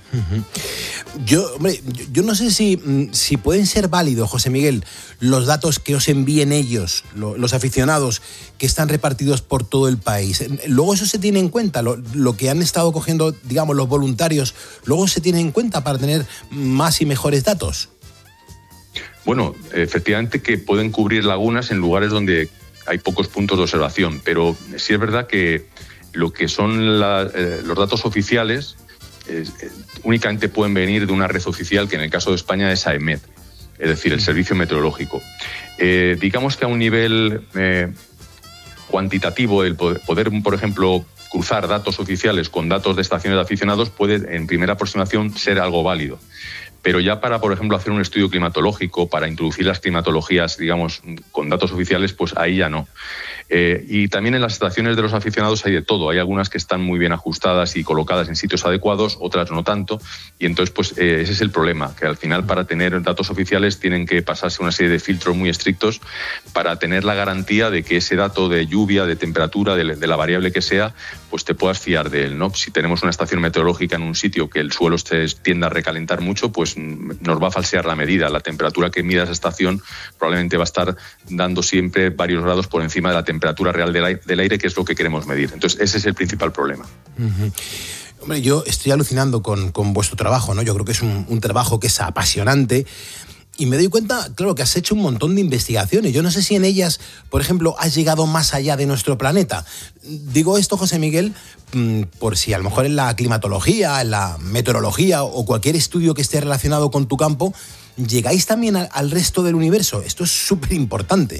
Yo no sé si pueden ser válidos, José Miguel, los datos que os envíen ellos, los aficionados que están repartidos por todo el país. Luego eso se tiene en cuenta, lo que han estado cogiendo, digamos, los voluntarios, luego se tiene en cuenta para tener más y mejores datos. Bueno, efectivamente que pueden cubrir lagunas en lugares donde hay pocos puntos de observación, pero sí es verdad que lo que son los datos oficiales únicamente pueden venir de una red oficial, que en el caso de España es AEMET, es decir, el Servicio Meteorológico. Digamos que a un nivel cuantitativo, el poder, por ejemplo, cruzar datos oficiales con datos de estaciones de aficionados puede, en primera aproximación, ser algo válido. Pero ya para, por ejemplo, hacer un estudio climatológico, para introducir las climatologías, digamos, con datos oficiales, pues ahí ya no. Y también en las estaciones de los aficionados hay de todo. Hay algunas que están muy bien ajustadas y colocadas en sitios adecuados, otras no tanto. Y entonces, pues ese es el problema, que al final para tener datos oficiales tienen que pasarse una serie de filtros muy estrictos para tener la garantía de que ese dato de lluvia, de temperatura, de la variable que sea, pues te puedas fiar de él, ¿no? Si tenemos una estación meteorológica en un sitio que el suelo tienda a recalentar mucho, pues nos va a falsear la medida. La temperatura que mida esa estación probablemente va a estar dando siempre varios grados por encima de la temperatura real del aire, que es lo que queremos medir. Entonces, ese es el principal problema. Hombre, yo estoy alucinando con vuestro trabajo, ¿no? Yo creo que es un trabajo que es apasionante. Y me doy cuenta, claro, que has hecho un montón de investigaciones. Yo no sé si en ellas, por ejemplo, has llegado más allá de nuestro planeta. Digo esto, José Miguel, por si a lo mejor en la climatología, en la meteorología o cualquier estudio que esté relacionado con tu campo, llegáis también al resto del universo. Esto es súper importante.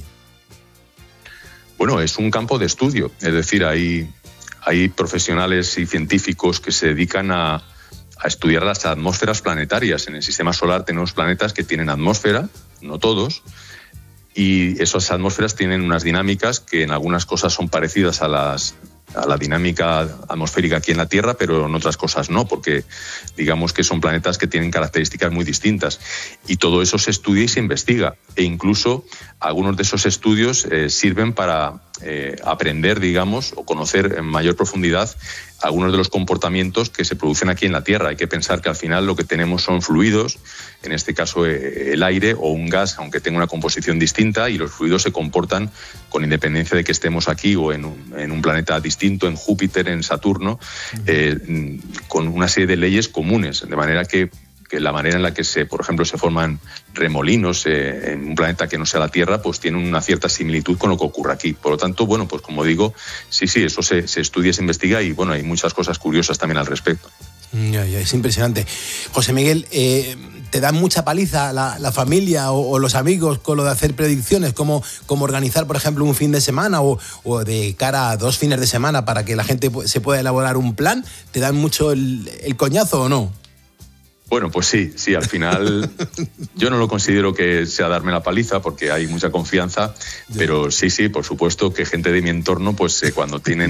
Bueno, es un campo de estudio. Es decir, hay profesionales y científicos que se dedican a estudiar las atmósferas planetarias. En el sistema solar tenemos planetas que tienen atmósfera, no todos, y esas atmósferas tienen unas dinámicas que en algunas cosas son parecidas a la dinámica atmosférica aquí en la Tierra, pero en otras cosas no, porque digamos que son planetas que tienen características muy distintas. Y todo eso se estudia y se investiga. E incluso algunos de esos estudios sirven para aprender, digamos, o conocer en mayor profundidad algunos de los comportamientos que se producen aquí en la Tierra. Hay que pensar que al final lo que tenemos son fluidos, en este caso el aire o un gas, aunque tenga una composición distinta, y los fluidos se comportan con independencia de que estemos aquí o en un planeta distinto, en Júpiter, en Saturno, con una serie de leyes comunes, de manera que la manera en la que por ejemplo, se forman remolinos en un planeta que no sea la Tierra, pues tiene una cierta similitud con lo que ocurre aquí. Por lo tanto, bueno, pues como digo, sí, eso se estudia, se investiga, y bueno, hay muchas cosas curiosas también al respecto. Ya, es impresionante. José Miguel, ¿te dan mucha paliza la familia o los amigos con lo de hacer predicciones? ¿Cómo organizar, por ejemplo, un fin de semana o de cara a 2 fines de semana para que la gente se pueda elaborar un plan? ¿Te dan mucho el coñazo o no? Bueno, pues sí, al final yo no lo considero que sea darme la paliza porque hay mucha confianza, pero sí, por supuesto que gente de mi entorno, pues cuando tienen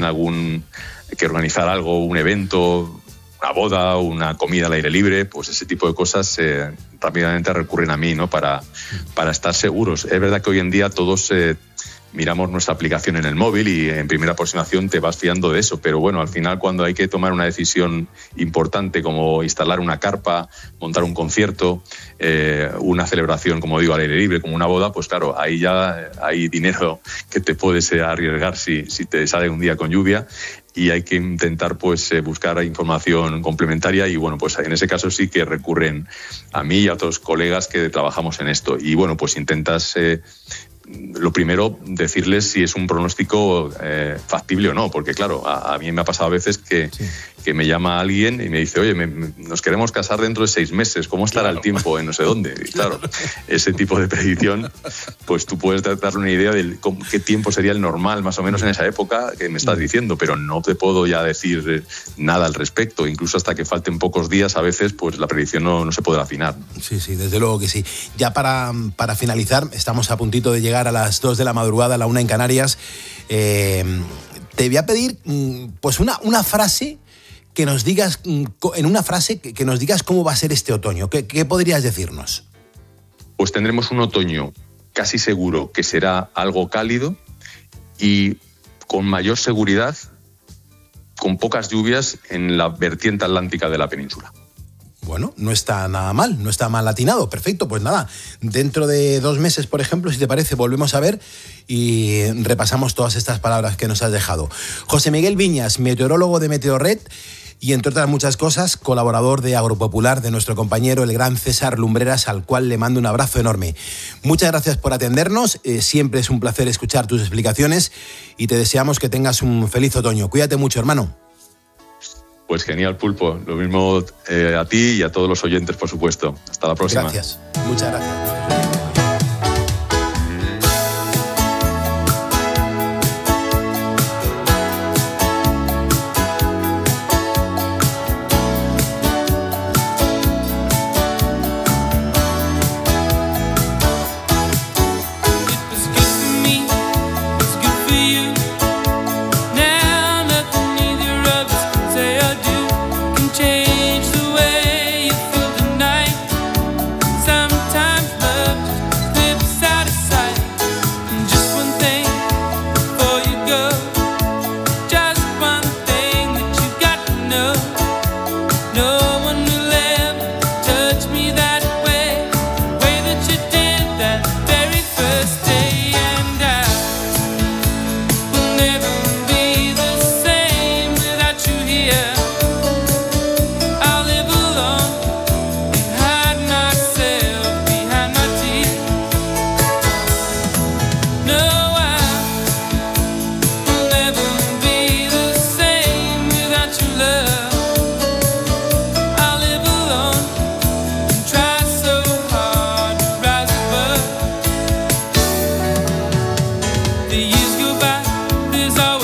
que organizar algo, un evento, una boda, una comida al aire libre, pues ese tipo de cosas rápidamente recurren a mí, ¿no? Para estar seguros. Es verdad que hoy en día todos miramos nuestra aplicación en el móvil y en primera aproximación te vas fiando de eso, pero bueno, al final cuando hay que tomar una decisión importante como instalar una carpa, montar un concierto, una celebración, como digo, al aire libre, como una boda, pues claro, ahí ya hay dinero que te puedes arriesgar si te sale un día con lluvia, y hay que intentar pues buscar información complementaria, y bueno, pues en ese caso sí que recurren a mí y a otros colegas que trabajamos en esto, y bueno, pues intentas lo primero, decirles si es un pronóstico factible o no, porque claro, a mí me ha pasado a veces que que me llama alguien y me dice, oye, nos queremos casar dentro de 6 meses, ¿cómo estará el tiempo en no sé dónde? Y claro, ese tipo de predicción, pues tú puedes darle una idea de qué tiempo sería el normal, más o menos en esa época que me estás diciendo, pero no te puedo ya decir nada al respecto. Incluso hasta que falten pocos días, a veces, pues la predicción no se puede afinar. Sí, desde luego que sí. Ya para finalizar, estamos a puntito de llegar a las 2 de la madrugada, a la 1 en Canarias. Te voy a pedir pues una frase que nos digas, en una frase que nos digas cómo va a ser este otoño. ¿Qué podrías decirnos? Pues tendremos un otoño casi seguro que será algo cálido y con mayor seguridad, con pocas lluvias en la vertiente atlántica de la península. Bueno, no está nada mal, no está mal atinado. Perfecto, pues nada, dentro de 2 meses, por ejemplo, si te parece, volvemos a ver y repasamos todas estas palabras que nos has dejado. José Miguel Viñas, meteorólogo de Meteorred y, entre otras muchas cosas, colaborador de Agropopular de nuestro compañero, el gran César Lumbreras, al cual le mando un abrazo enorme. Muchas gracias por atendernos, siempre es un placer escuchar tus explicaciones y te deseamos que tengas un feliz otoño. Cuídate mucho, hermano. Pues genial, Pulpo. Lo mismo a ti y a todos los oyentes, por supuesto. Hasta la próxima. Gracias. Muchas gracias. The years go by, there's always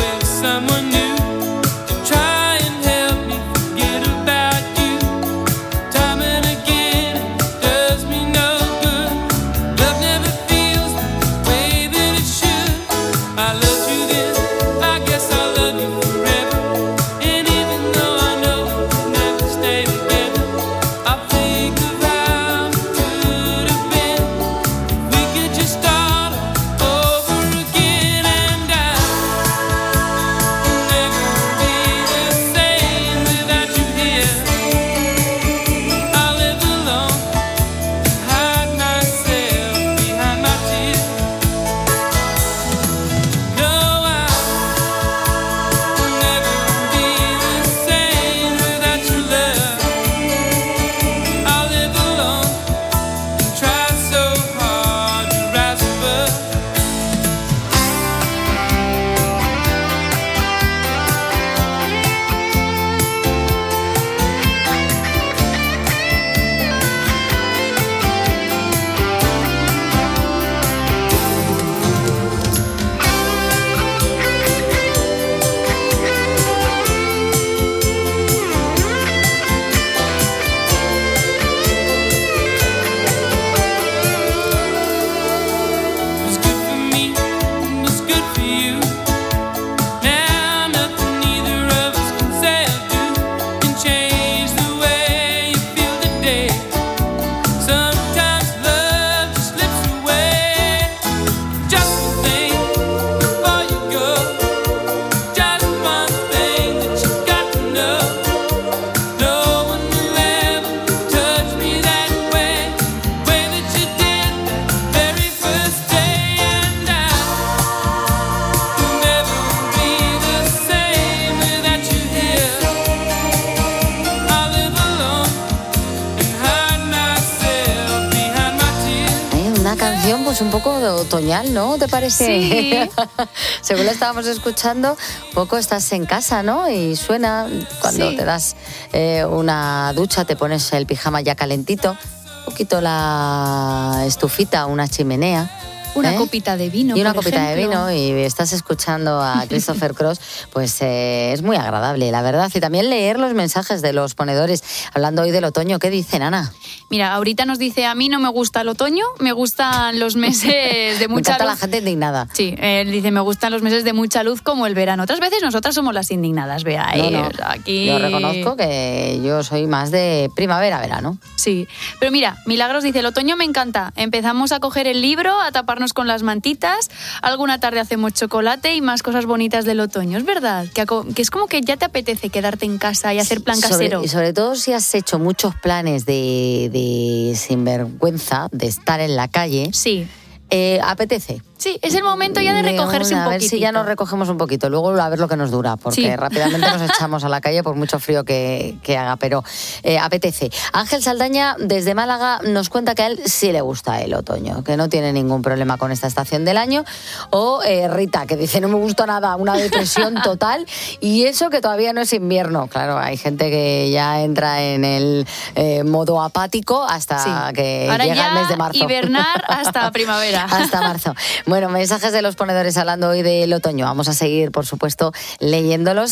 canción pues un poco otoñal, ¿no? ¿Te parece? Sí. Según la estábamos escuchando, un poco estás en casa, ¿no? Y suena cuando Sí. te das una ducha, te pones el pijama ya calentito, un poquito la estufita, una chimenea. Una copita de vino, Y una por copita de ejemplo. vino y estás escuchando a Christopher Cross, pues es muy agradable, la verdad. Y también leer los mensajes de los ponedores. Hablando hoy del otoño, ¿qué dicen, Ana? Mira, ahorita nos dice, a mí no me gusta el otoño, me gustan los meses de Me mucha encanta luz. la gente indignada. Sí, él dice, me gustan los meses de mucha luz como el verano. Otras veces nosotras somos las indignadas, Bea. No. Aquí... Yo reconozco que yo soy más de primavera-verano. Sí, pero mira, Milagros dice, el otoño me encanta. Empezamos a coger el libro, a taparnos con las mantitas, alguna tarde hacemos chocolate y más cosas bonitas del otoño. Es verdad, que es como que ya te apetece quedarte en casa y hacer plan casero. Y sobre todo si has hecho muchos planes de sinvergüenza, de estar en la calle. Sí. Apetece. Sí, es el momento ya de recogerse un A ver poquitito. si ya nos recogemos un poquito. Luego a ver lo que nos dura, porque Sí. rápidamente nos echamos a la calle por mucho frío que haga, pero apetece. Ángel Saldaña, desde Málaga, nos cuenta que a él sí le gusta el otoño, que no tiene ningún problema con esta estación del año. O Rita, que dice, no me gusta nada, una depresión total. Y eso que todavía no es invierno. Claro, hay gente que ya entra en el modo apático hasta que Ahora llega ya el mes de marzo. hibernar hasta primavera. Hasta marzo. Bueno, mensajes de los ponedores hablando hoy del otoño. Vamos a seguir, por supuesto, leyéndolos.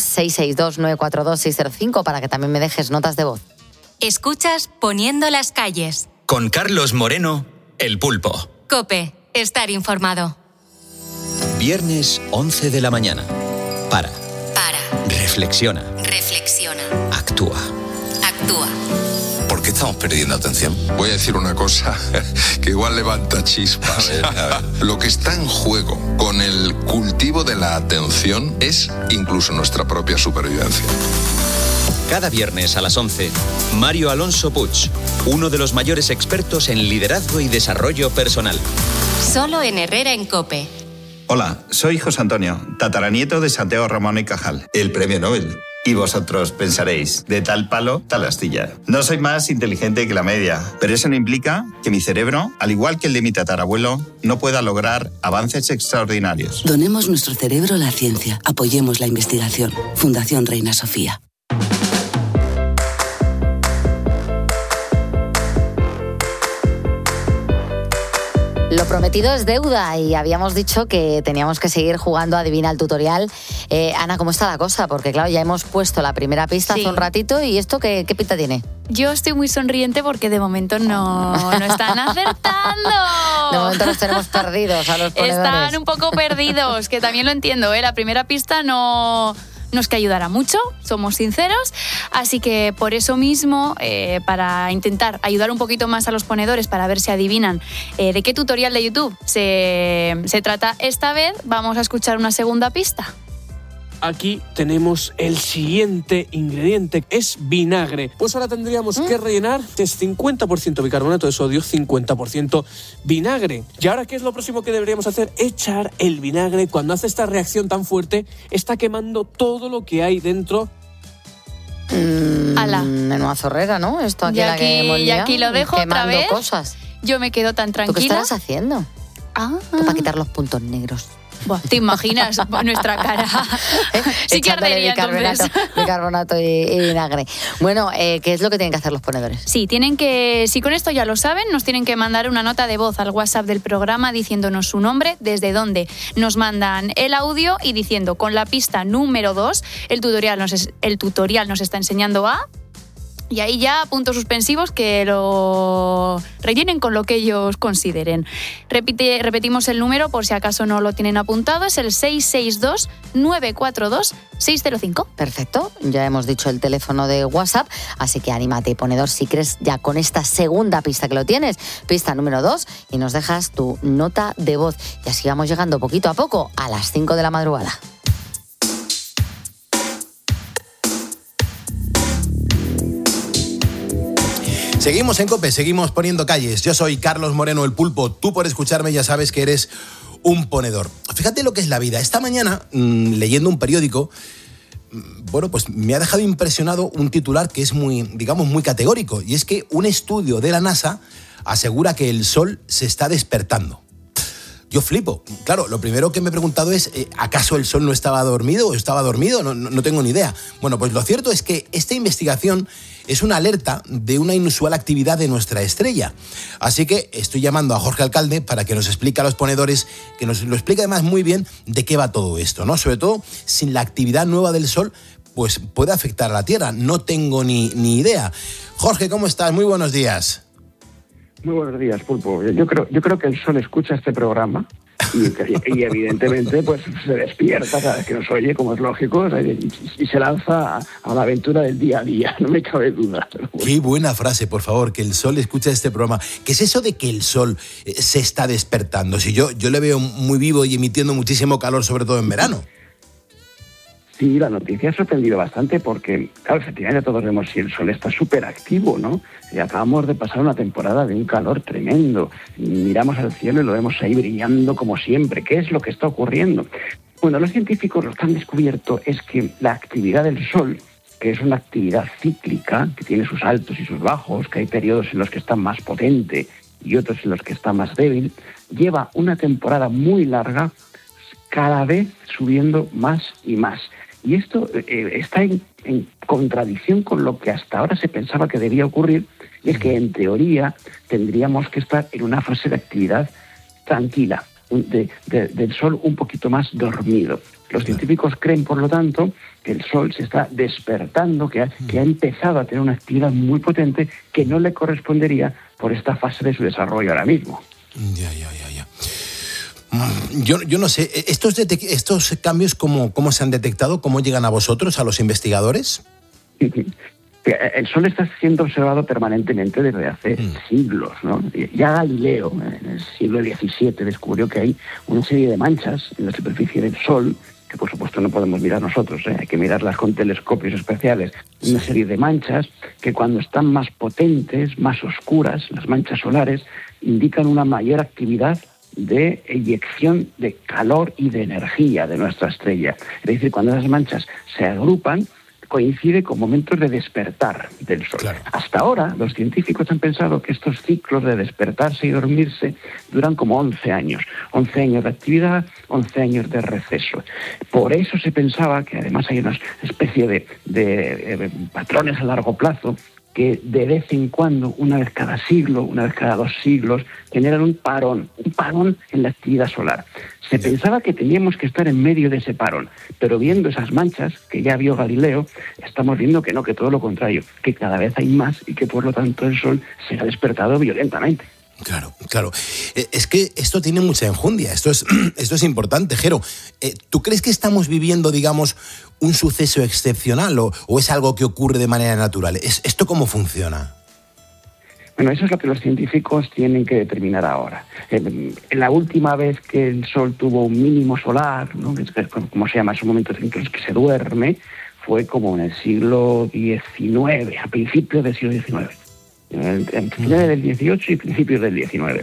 662-942-605 para que también me dejes notas de voz. Escuchas Poniendo las calles. Con Carlos Moreno, El Pulpo. COPE. Estar informado. Viernes 11 de la mañana. Para. Reflexiona. Reflexiona. Actúa. Actúa. ¿Por qué estamos perdiendo atención? Voy a decir una cosa que igual levanta chispas. A ver. Lo que está en juego con el cultivo de la atención es incluso nuestra propia supervivencia. Cada viernes a las 11, Mario Alonso Puig, uno de los mayores expertos en liderazgo y desarrollo personal. Solo en Herrera en COPE. Hola, soy José Antonio, tataranieto de Santiago Ramón y Cajal, el premio Nobel. Y vosotros pensaréis, de tal palo, tal astilla. No soy más inteligente que la media, pero eso no implica que mi cerebro, al igual que el de mi tatarabuelo, no pueda lograr avances extraordinarios. Donemos nuestro cerebro a la ciencia. Apoyemos la investigación. Fundación Reina Sofía. Lo prometido es deuda y habíamos dicho que teníamos que seguir jugando a Adivina el tutorial. Ana, ¿cómo está la cosa? Porque claro, ya hemos puesto la primera pista hace un ratito y ¿esto qué pinta tiene? Yo estoy muy sonriente porque de momento no están acertando. De momento los tenemos perdidos a los ponedores. Están un poco perdidos, que también lo entiendo, ¿eh? La primera pista no es que ayudará mucho, somos sinceros, así que por eso mismo, para intentar ayudar un poquito más a los ponedores para ver si adivinan de qué tutorial de YouTube se trata esta vez, vamos a escuchar una segunda pista. Aquí tenemos el siguiente ingrediente, es vinagre. Pues ahora tendríamos que rellenar, es 50% bicarbonato de sodio, 50% vinagre. ¿Y ahora qué es lo próximo que deberíamos hacer? Echar el vinagre. Cuando hace esta reacción tan fuerte, está quemando todo lo que hay dentro. Ala. Menuda zorrera, ¿no? Esto aquí, Y aquí lo dejo otra vez. Cosas. Yo me quedo tan tranquila. ¿Tú qué estarás haciendo? Para quitar los puntos negros. Buah, ¿te imaginas nuestra cara? Sí que Echándole ardería entonces. bicarbonato y vinagre. Bueno, ¿qué es lo que tienen que hacer los ponedores? Sí, si con esto ya lo saben, nos tienen que mandar una nota de voz al WhatsApp del programa diciéndonos su nombre, desde dónde nos mandan el audio y diciendo con la pista número 2, el tutorial nos está enseñando a... Y ahí ya puntos suspensivos que lo rellenen con lo que ellos consideren. Repetimos el número por si acaso no lo tienen apuntado. Es el 662-942-605. Perfecto, ya hemos dicho el teléfono de WhatsApp, así que anímate, ponedor, si crees ya con esta segunda pista que lo tienes, pista número 2, y nos dejas tu nota de voz. Y así vamos llegando poquito a poco a las 5 de la madrugada. Seguimos en COPE, seguimos poniendo calles. Yo soy Carlos Moreno, el Pulpo. Tú por escucharme ya sabes que eres un ponedor. Fíjate lo que es la vida. Esta mañana, leyendo un periódico, bueno, pues me ha dejado impresionado un titular que es muy, digamos, muy categórico. Y es que un estudio de la NASA asegura que el Sol se está despertando. Yo flipo. Claro, lo primero que me he preguntado es, ¿acaso el Sol no estaba dormido o estaba dormido? No tengo ni idea. Bueno, pues lo cierto es que esta investigación es una alerta de una inusual actividad de nuestra estrella. Así que estoy llamando a Jorge Alcalde para que nos explique a los ponedores, que nos lo explique además muy bien de qué va todo esto, ¿no? Sobre todo, sin la actividad nueva del Sol, pues puede afectar a la Tierra. No tengo ni idea. Jorge, ¿cómo estás? Muy buenos días. Muy buenos días, Pulpo. Yo creo que el Sol escucha este programa y evidentemente pues se despierta cada vez que nos oye, como es lógico, y se lanza a la aventura del día a día, no me cabe duda. Qué buena frase, por favor, que el Sol escucha este programa. ¿Qué es eso de que el Sol se está despertando? Si yo le veo muy vivo y emitiendo muchísimo calor, sobre todo en verano. Sí, la noticia ha sorprendido bastante porque, claro, efectivamente todos vemos si el Sol está súper activo, ¿no? Y acabamos de pasar una temporada de un calor tremendo. Miramos al cielo y lo vemos ahí brillando como siempre. ¿Qué es lo que está ocurriendo? Bueno, los científicos lo que han descubierto es que la actividad del Sol, que es una actividad cíclica, que tiene sus altos y sus bajos, que hay periodos en los que está más potente y otros en los que está más débil, lleva una temporada muy larga, cada vez subiendo más y más. Y esto está en contradicción con lo que hasta ahora se pensaba que debía ocurrir, y es que en teoría tendríamos que estar en una fase de actividad tranquila, del Sol un poquito más dormido. Los científicos creen, por lo tanto, que el Sol se está despertando, que ha empezado a tener una actividad muy potente que no le correspondería por esta fase de su desarrollo ahora mismo. Ya. Yo no sé, ¿estos cambios cómo se han detectado? ¿Cómo llegan a vosotros, a los investigadores? El Sol está siendo observado permanentemente desde hace siglos, ¿no? Ya Galileo, en el siglo XVII, descubrió que hay una serie de manchas en la superficie del Sol, que por supuesto no podemos mirar nosotros, hay que mirarlas con telescopios especiales, una serie de manchas que cuando están más potentes, más oscuras, las manchas solares, indican una mayor actividad de eyección de calor y de energía de nuestra estrella. Es decir, cuando esas manchas se agrupan, coincide con momentos de despertar del Sol. Claro. Hasta ahora, los científicos han pensado que estos ciclos de despertarse y dormirse duran como 11 años. 11 años de actividad, 11 años de receso. Por eso se pensaba que además hay una especie de patrones a largo plazo que de vez en cuando, una vez cada siglo, una vez cada 2 siglos, generan un parón en la actividad solar. Se pensaba que teníamos que estar en medio de ese parón, pero viendo esas manchas que ya vio Galileo, estamos viendo que no, que todo lo contrario, que cada vez hay más y que por lo tanto el Sol se ha despertado violentamente. Claro. Es que esto tiene mucha enjundia, esto es importante, Jero. ¿Tú crees que estamos viviendo, digamos, un suceso excepcional o es algo que ocurre de manera natural? ¿Esto cómo funciona? Bueno, eso es lo que los científicos tienen que determinar ahora. La última vez que el Sol tuvo un mínimo solar, ¿no?, como se llama, esos momentos en los que se duerme, fue como en el siglo XIX, a principios del siglo XIX. En finales del 18 y principios del 19.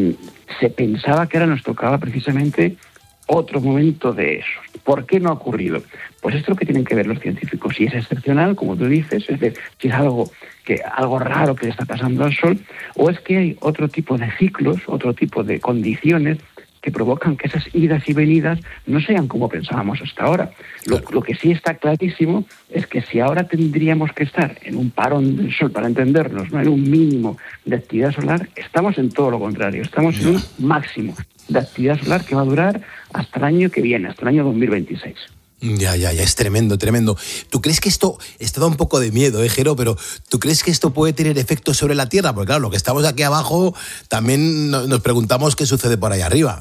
Se pensaba que ahora nos tocaba precisamente otro momento de eso. ¿Por qué no ha ocurrido? Pues esto es lo que tienen que ver los científicos. Si es excepcional, como tú dices, es decir, si es algo raro que le está pasando al Sol, o es que hay otro tipo de ciclos, otro tipo de condiciones que provocan que esas idas y venidas no sean como pensábamos hasta ahora. Lo que sí está clarísimo es que si ahora tendríamos que estar en un parón del Sol, para entendernos, ¿no?, en un mínimo de actividad solar, estamos en todo lo contrario, estamos en un máximo de actividad solar que va a durar hasta el año que viene, hasta el año 2026. Ya, es tremendo. ¿Tú crees que esto da un poco de miedo, Jero, pero ¿tú crees que esto puede tener efectos sobre la Tierra? Porque claro, lo que estamos aquí abajo, también nos preguntamos qué sucede por ahí arriba.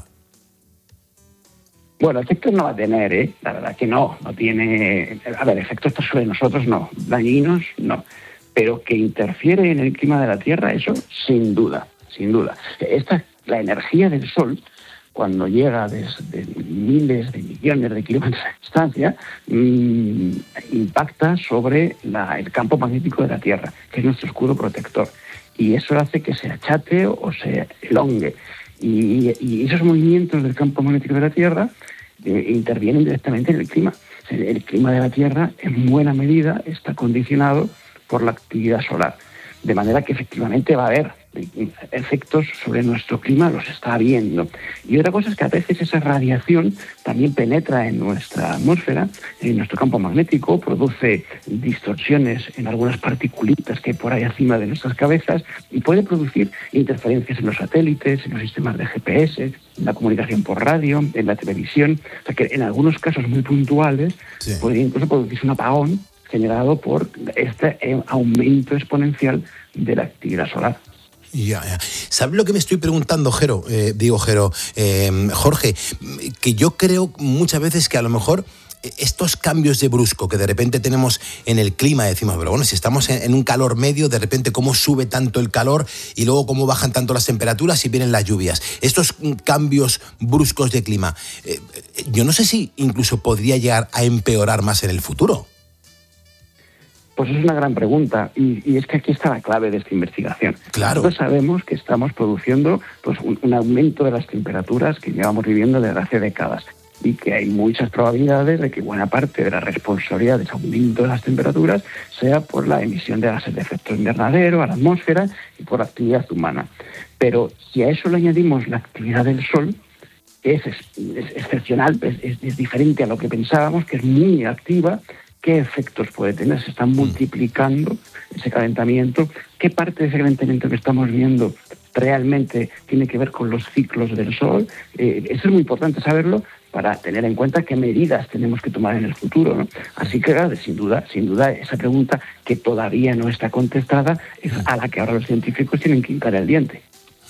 Bueno, efectos no va a tener, la verdad que no tiene... A ver, efectos sobre nosotros no, dañinos no, pero que interfiere en el clima de la Tierra, eso sin duda. La energía del Sol, cuando llega desde miles de millones de kilómetros de distancia, impacta sobre el campo magnético de la Tierra, que es nuestro escudo protector, y eso hace que se achate o se elongue. Y esos movimientos del campo magnético de la Tierra intervienen directamente en el clima. El clima de la Tierra en buena medida está condicionado por la actividad solar. De manera que efectivamente va a haber efectos sobre nuestro clima, los está habiendo. Y otra cosa es que a veces esa radiación también penetra en nuestra atmósfera, en nuestro campo magnético, produce distorsiones en algunas particulitas que hay por ahí encima de nuestras cabezas y puede producir interferencias en los satélites, en los sistemas de GPS, en la comunicación por radio, en la televisión. O sea que en algunos casos muy puntuales podría incluso producirse un apagón generado por este aumento exponencial de la actividad solar. Ya. ¿Sabes lo que me estoy preguntando, Jorge? Que yo creo muchas veces que a lo mejor estos cambios de brusco que de repente tenemos en el clima, decimos, pero bueno, si estamos en un calor medio, de repente cómo sube tanto el calor y luego cómo bajan tanto las temperaturas y vienen las lluvias. Estos cambios bruscos de clima, yo no sé si incluso podría llegar a empeorar más en el futuro. Pues es una gran pregunta y es que aquí está la clave de esta investigación. Claro. Nosotros sabemos que estamos produciendo pues, un aumento de las temperaturas que llevamos viviendo desde hace décadas y que hay muchas probabilidades de que buena parte de la responsabilidad de ese aumento de las temperaturas sea por la emisión de gases de efecto invernadero a la atmósfera y por la actividad humana. Pero si a eso le añadimos la actividad del Sol, que es excepcional, es diferente a lo que pensábamos, que es muy activa, ¿qué efectos puede tener? Se está multiplicando ese calentamiento. ¿Qué parte de ese calentamiento que estamos viendo realmente tiene que ver con los ciclos del Sol? Eso es muy importante saberlo para tener en cuenta qué medidas tenemos que tomar en el futuro, ¿no? Así que, claro, sin duda, esa pregunta que todavía no está contestada es a la que ahora los científicos tienen que hincar el diente.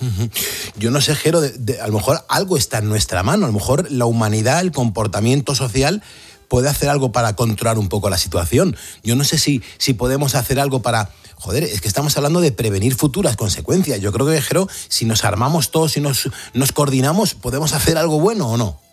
Yo no sé, Jero, a lo mejor algo está en nuestra mano, a lo mejor la humanidad, el comportamiento social puede hacer algo para controlar un poco la situación. Yo no sé si podemos hacer algo para... Joder, es que estamos hablando de prevenir futuras consecuencias. Yo creo que, Jero, si nos armamos todos, si nos coordinamos, ¿podemos hacer algo bueno o no?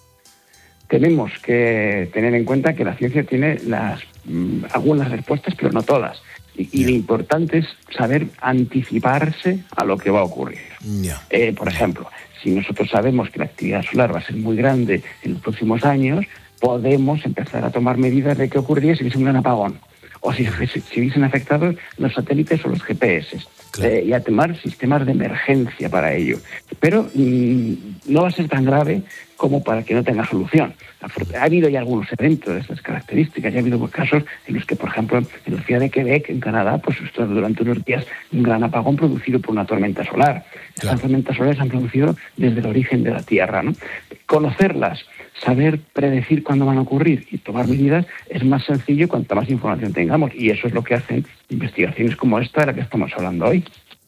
Tenemos que tener en cuenta que la ciencia tiene algunas respuestas, pero no todas. Y lo importante es saber anticiparse a lo que va a ocurrir. Por ejemplo, si nosotros sabemos que la actividad solar va a ser muy grande en los próximos años, podemos empezar a tomar medidas de qué ocurriría si hubiese un gran apagón o si hubiesen afectados los satélites o los GPS. Claro. Y a tomar sistemas de emergencia para ello. Pero no va a ser tan grave como para que no tenga solución. Ha habido ya algunos eventos de estas características, ya ha habido casos en los que, por ejemplo, en la ciudad de Quebec, en Canadá, pues durante unos días un gran apagón producido por una tormenta solar. Claro. Estas tormentas solares se han producido desde el origen de la Tierra, ¿no? Conocerlas, saber predecir cuándo van a ocurrir y tomar medidas es más sencillo cuanta más información tengamos, y eso es lo que hacen investigaciones como esta de la que estamos hablando hoy.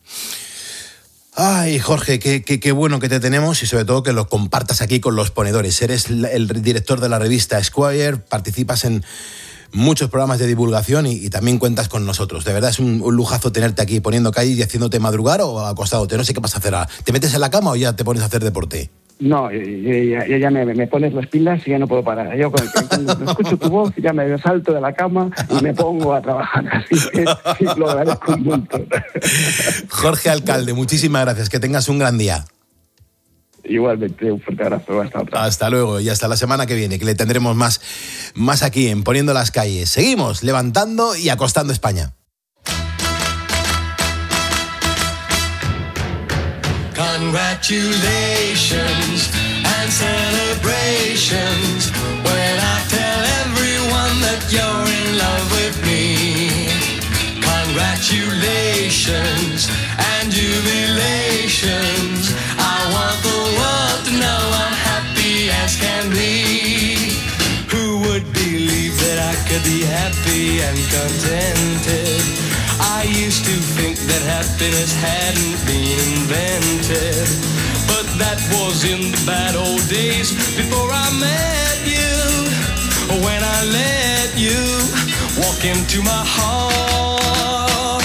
Ay, Jorge, qué bueno que te tenemos y sobre todo que lo compartas aquí con los ponedores. Eres el director de la revista Esquire, participas en muchos programas de divulgación y también cuentas con nosotros. De verdad es un lujazo tenerte aquí poniendo calle y haciéndote madrugar o acostándote. No sé qué vas a hacer ahora. ¿Te metes en la cama o ya te pones a hacer deporte? No, ya me pones las pilas y ya no puedo parar. Yo cuando escucho tu voz ya me salto de la cama y me pongo a trabajar. Así que sí, lo agradezco un montón. Jorge Alcalde, muchísimas gracias. Que tengas un gran día. Igualmente, un fuerte abrazo. Hasta otra. Hasta luego y hasta la semana que viene, que le tendremos más aquí en Poniendo las Calles. Seguimos levantando y acostando España. Congratulations and celebrations when I tell everyone that you're in love with me. Congratulations and jubilations. I want the world to know I'm happy as can be. Who would believe that I could be happy and contented? I used to think that happiness hadn't been invented, but that was in the bad old days before I met you. When I let you walk into my heart.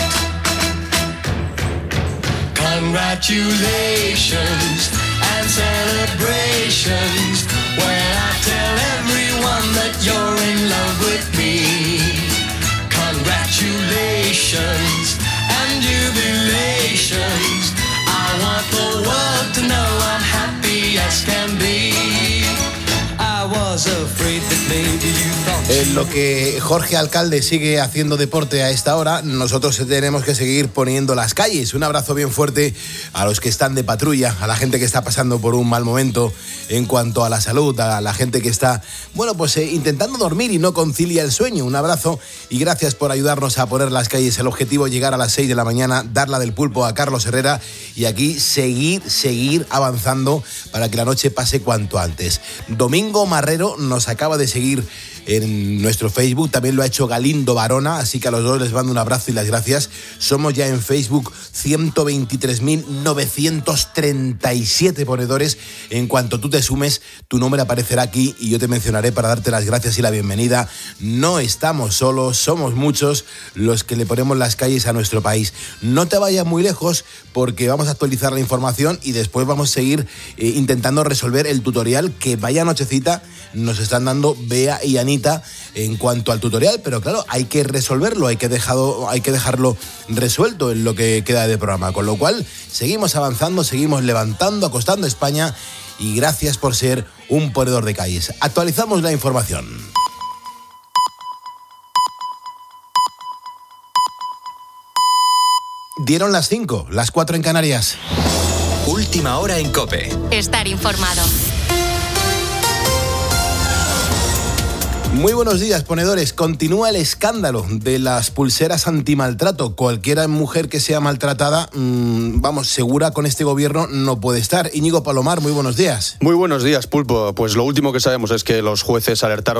Congratulations and celebrations when I tell everyone that you're in love with me. Congratulations and jubilations. I want the world to know I'm happy as can be. I was afraid that maybe you thought En lo que Jorge Alcalde sigue haciendo deporte a esta hora, nosotros tenemos que seguir poniendo las calles. Un abrazo bien fuerte a los que están de patrulla, a la gente que está pasando por un mal momento en cuanto a la salud, a la gente que está, intentando dormir y no concilia el sueño. Un abrazo y gracias por ayudarnos a poner las calles. El objetivo es llegar a las 6 de la mañana, dar la del pulpo a Carlos Herrera y aquí seguir avanzando para que la noche pase cuanto antes. Domingo Marrero nos acaba de seguir en nuestro Facebook, también lo ha hecho Galindo Barona, así que a los dos les mando un abrazo y las gracias. Somos ya en Facebook 123.937 ponedores. En cuanto tú te sumes, tu nombre aparecerá aquí y yo te mencionaré para darte las gracias y la bienvenida. No estamos solos, somos muchos los que le ponemos las calles a nuestro país. No te vayas muy lejos porque vamos a actualizar la información y después vamos a seguir intentando resolver el tutorial que vaya nochecita nos están dando Bea y Anita en cuanto al tutorial, pero claro, hay que resolverlo, hay que dejarlo resuelto en lo que queda de programa, con lo cual seguimos avanzando, seguimos levantando, acostando España y gracias por ser un ponedor de calles. Actualizamos la información. Dieron las 5, las 4 en Canarias. Última hora en COPE. Estar informado. Muy buenos días, ponedores. Continúa el escándalo de las pulseras antimaltrato. Cualquier mujer que sea maltratada, segura con este gobierno no puede estar. Íñigo Palomar, muy buenos días. Muy buenos días, Pulpo. Pues lo último que sabemos es que los jueces alertaron